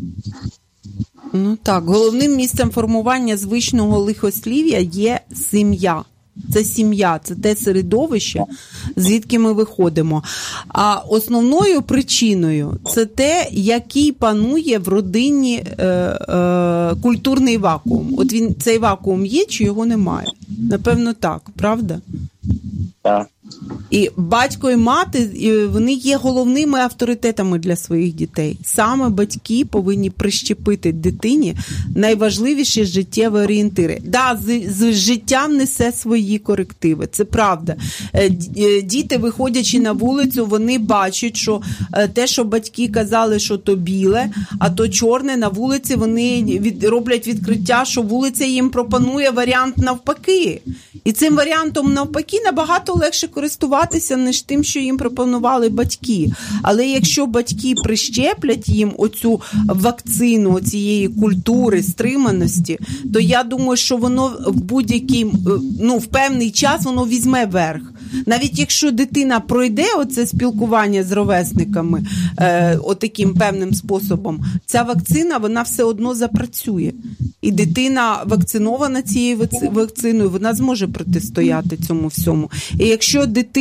Ну так, головним місцем формування звичного лихослів'я є сім'я. Це сім'я, це те середовище, звідки ми виходимо. А основною причиною це те, який панує в родині культурний вакуум. От цей вакуум є чи його немає? Напевно так, правда? Так. І батько і мати, вони є головними авторитетами для своїх дітей. Саме батьки повинні прищепити дитині найважливіші життєві орієнтири. Да, з життям несе свої корективи, це правда. Діти, виходячи на вулицю, вони бачать, що те, що батьки казали, що то біле, а то чорне, на вулиці вони роблять відкриття, що вулиця їм пропонує варіант навпаки. І цим варіантом навпаки набагато легше користуватися, ніж тим, що їм пропонували батьки. Але якщо батьки прищеплять їм оцю вакцину цієї культури, стриманості, то я думаю, що воно в будь-який, в певний час воно візьме верх. Навіть якщо дитина пройде оце спілкування з ровесниками отаким певним способом, ця вакцина, вона все одно запрацює. І дитина вакцинована цією вакциною, вона зможе протистояти цьому всьому. І якщо дитина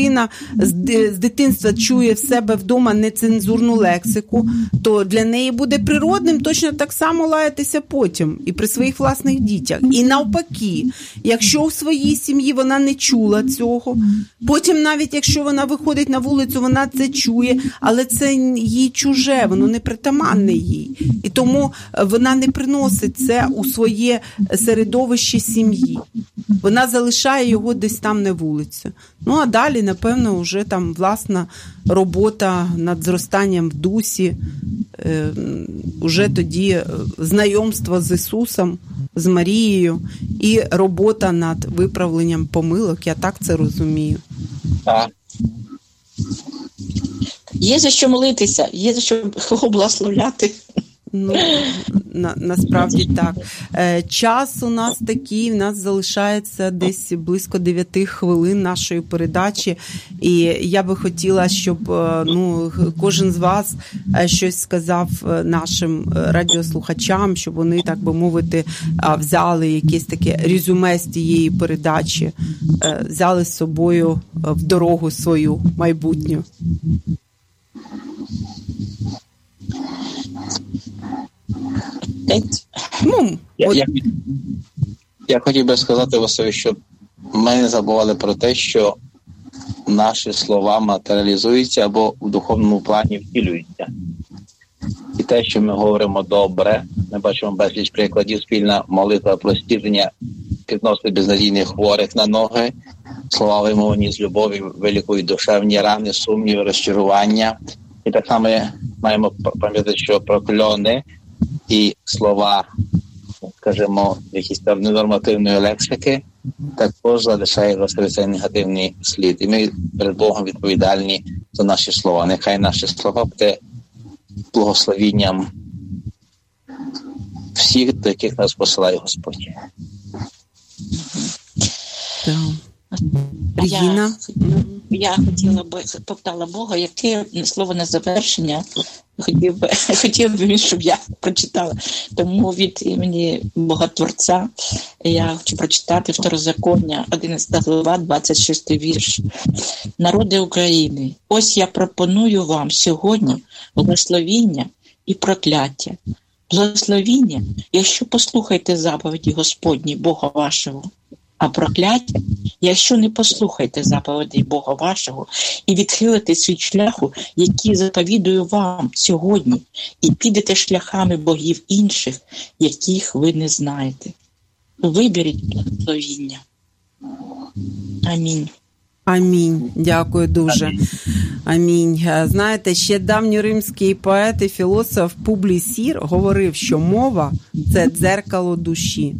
дитина з дитинства чує в себе вдома нецензурну лексику, то для неї буде природним точно так само лаятися потім і при своїх власних дітях. І навпаки, якщо в своїй сім'ї вона не чула цього, потім навіть якщо вона виходить на вулицю, вона це чує, але це їй чуже, воно не притаманне їй. І тому вона не приносить це у своє середовище сім'ї. Вона залишає його десь там на вулиці. Ну, а далі, напевно, вже там власна робота над зростанням в дусі, уже тоді знайомство з Ісусом, з Марією і робота над виправленням помилок. Я так це розумію. Так. Є за що молитися, є за що кого благословляти. Ну, насправді так. Час у нас такий, в нас залишається десь близько 9 хвилин нашої передачі, і я би хотіла, щоб кожен з вас щось сказав нашим радіослухачам, щоб вони, так би мовити, взяли якесь таке резюме з тієї передачі, взяли з собою в дорогу свою майбутню. Я хотів би сказати, Василь, щоб ми не забували про те, що наші слова матеріалізуються або в духовному плані втілюються. І те, що ми говоримо добре, ми бачимо безліч прикладів, спільна молитва про зцілення підносить безнадійних хворих на ноги, слова вимовлені з любові вилікують душевні рани, сумніви, розчарування. І так само маємо пам'ятати, що прокльони і слова, скажімо, якісь там ненормативної лексики також залишають цей негативний слід. І ми перед Богом відповідальні за наші слова. Нехай наші слова буде благословінням всіх, до яких нас посилає Господь. Регіна? Я хотіла би запитала Бога, яке слово на завершення хотів би він, щоб я прочитала. Тому від імені Бога-Творця я хочу прочитати Второзаконня, 11 глава, 26 вірш. Народи України, ось я пропоную вам сьогодні благословіння і прокляття. Благословіння, якщо послухаєте заповіді Господні, Бога вашого, а прокляття, якщо не послухаєте заповідей Бога вашого і відхилитесь від шляху, який заповідую вам сьогодні, і підете шляхами богів інших, яких ви не знаєте. Виберіть благословіння. Амінь. Амінь. Дякую дуже. Амінь. Знаєте, ще давньоримський поет і філософ Публій Сір говорив, що мова – це дзеркало душі.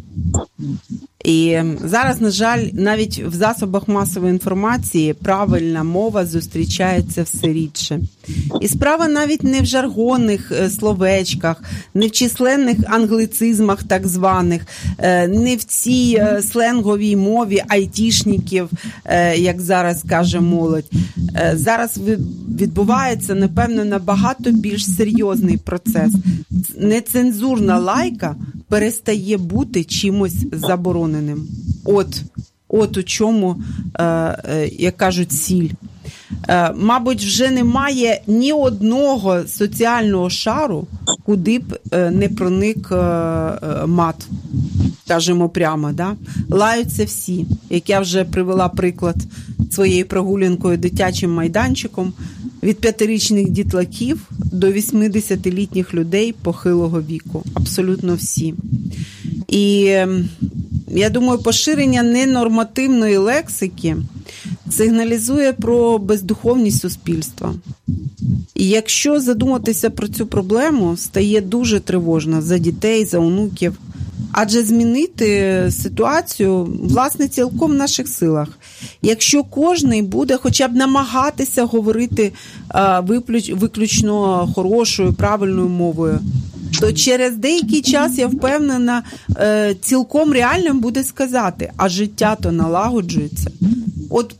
І зараз, на жаль, навіть в засобах масової інформації правильна мова зустрічається все рідше. І справа навіть не в жаргонних словечках, не в численних англіцизмах так званих, не в цій сленговій мові айтішників, як зараз каже молодь. Зараз відбувається, напевно, набагато більш серйозний процес. Нецензурна лайка перестає бути чимось забороненим. От у чому, як кажуть, сіль. Мабуть, вже немає ні одного соціального шару, куди б не проник мат, скажімо прямо, да? Лаються всі. Як я вже привела приклад своєю прогулянкою дитячим майданчиком, від 5-річних дітлахів до 80-літніх людей похилого віку. Абсолютно всі. І я думаю, поширення ненормативної лексики сигналізує про бездуховність суспільства. І якщо задуматися про цю проблему, стає дуже тривожно за дітей, за онуків. Адже змінити ситуацію, власне, цілком в наших силах. Якщо кожний буде хоча б намагатися говорити виключно хорошою, правильною мовою, то через деякий час, я впевнена, цілком реальним буде сказати, а життя-то налагоджується. От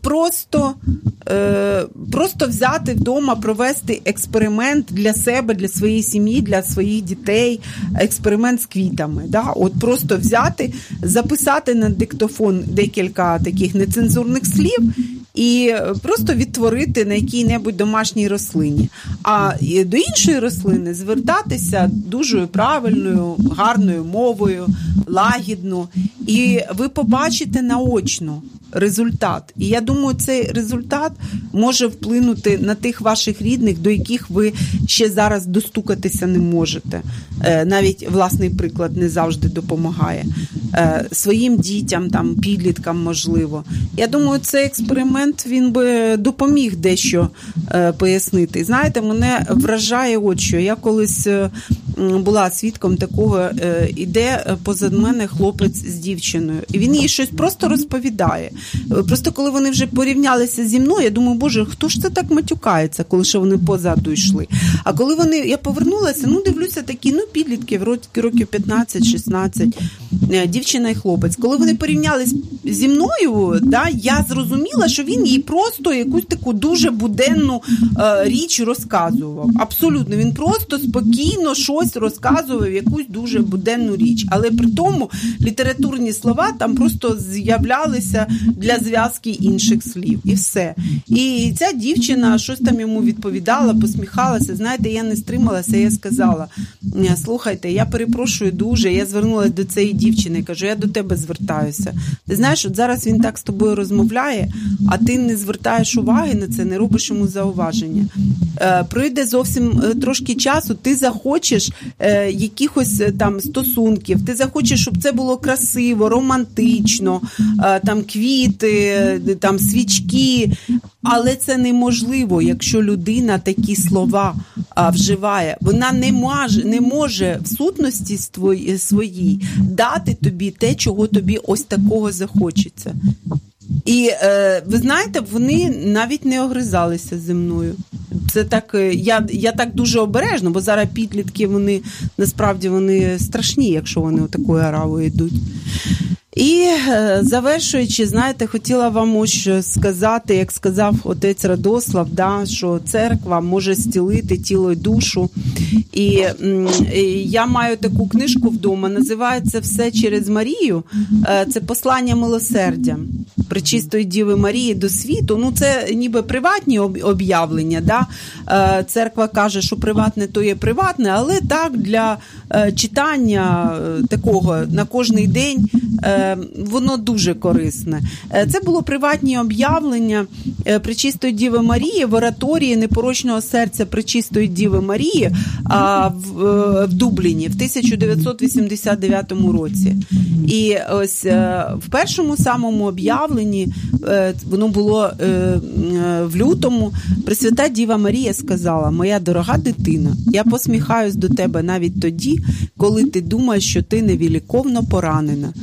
просто взяти вдома, провести експеримент для себе, для своєї сім'ї, для своїх дітей, експеримент з квітами. Да? От просто взяти, записати на диктофон декілька таких нецензурних слів і просто відтворити на якій-небудь домашній рослині. А до іншої рослини звертатися дуже правильною, гарною мовою, лагідно. І ви побачите наочно результат. І я думаю, цей результат може вплинути на тих ваших рідних, до яких ви ще зараз достукатися не можете. Навіть власний приклад не завжди допомагає. Своїм дітям, там, підліткам, можливо. Я думаю, цей експеримент, він би допоміг дещо пояснити. Знаєте, мене вражає от що. Я колись була свідком такого, іде позад мене хлопець з дівчиною, і він їй щось просто розповідає. Просто коли вони вже порівнялися зі мною, я думаю, боже, хто ж це так матюкається, коли ще вони позаду йшли. А коли я повернулася, дивлюся такі, підлітки, років 15-16, дівчина і хлопець. Коли вони порівнялись зі мною, я зрозуміла, що він їй просто якусь таку дуже буденну річ розказував. Абсолютно. Він просто спокійно щось розказував, якусь дуже буденну річ. Але при тому літературні слова там просто з'являлися для зв'язки інших слів. І все. І ця дівчина щось там йому відповідала, посміхалася. Знаєте, я не стрималася, я сказала, слухайте, я перепрошую дуже, я звернулася до цієї дівчини, кажу, я до тебе звертаюся. Ти знаєш, от зараз він так з тобою розмовляє, а ти не звертаєш уваги на це, не робиш йому зауваження. Пройде зовсім трошки часу, ти захочеш якихось там стосунків, ти захочеш, щоб це було красиво, романтично, там квіти, там свічки, але це неможливо, якщо людина такі слова вживає. Вона не може в сутності своїй дати тобі те, чого тобі ось такого захочеться. І ви знаєте, вони навіть не огризалися зі мною. Це так, я так дуже обережно, бо зараз підлітки, вони насправді вони страшні, якщо вони отакою оравою йдуть. І завершуючи, знаєте, хотіла вам ось сказати, як сказав отець Радослав, що церква може зцілити тіло і душу. І я маю таку книжку вдома, називається «Все через Марію». Це послання милосердя Пречистої Діви Марії до світу. Це ніби приватні об'явлення. Церква каже, що приватне то є приватне, але так для читання такого на кожний день воно дуже корисне. Це було приватні об'явлення Пречистої Діви Марії в ораторії Непорочного серця Пречистої Діви Марії в Дубліні в 1989 році. І ось в першому самому об'явленні, воно було в лютому, Пресвята Діва Марія сказала: «Моя дорога дитина, я посміхаюсь до тебе навіть тоді, коли ти думаєш, що ти невіліковно поранена.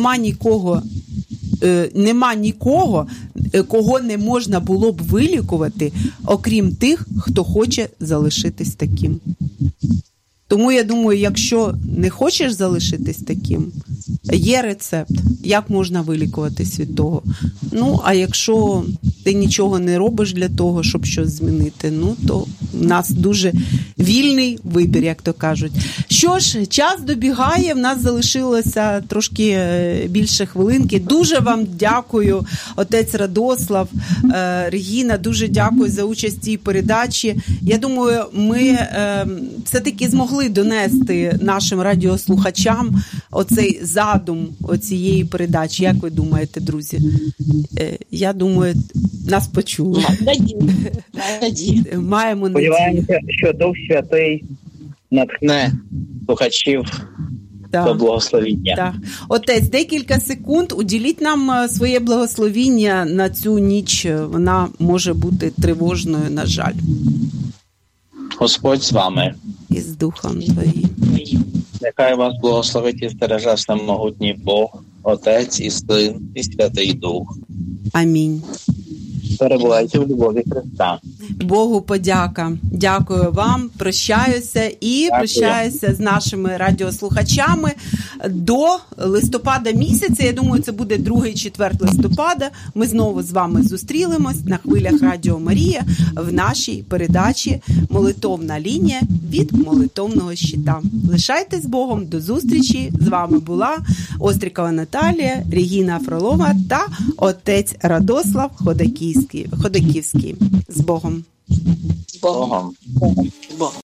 Нема нікого, кого не можна було б вилікувати, окрім тих, хто хоче залишитись таким». Тому я думаю, якщо не хочеш залишитись таким, є рецепт, як можна вилікуватись від того. А якщо ти нічого не робиш для того, щоб щось змінити, то в нас дуже вільний вибір, як то кажуть. Що ж, час добігає, в нас залишилося трошки більше хвилинки. Дуже вам дякую, отець Радослав, Регіна, дуже дякую за участь в цій передачі. Я думаю, ми все-таки змогли донести нашим радіослухачам оцей задум цієї передачі. Як ви думаєте, друзі? Я думаю, нас почули. Маємо надію. Сподіваємося, що Дух Святий натхне слухачів до благословіння. Так. Отець, декілька секунд. Уділіть нам своє благословіння на цю ніч. Вона може бути тривожною, на жаль. Господь з вами. І з Духом Твоїм. Нехай вас благословить і стереже всемогутній Бог, Отець і Син і Святий Дух. Амінь. Перебувайте в любові Христа. Богу подяка. Дякую вам. Прощаюся і прощаюся з нашими радіослухачами до листопада місяця. Я думаю, це буде 2-4 листопада. Ми знову з вами зустрілимось на хвилях Радіо Марія в нашій передачі «Молитовна лінія» від молитовного щита. Лишайтесь з Богом. До зустрічі. З вами була Острікова Наталія, Регіна Фролова та отець Радослав Ходаківський. З Богом. З Богом. З Богом.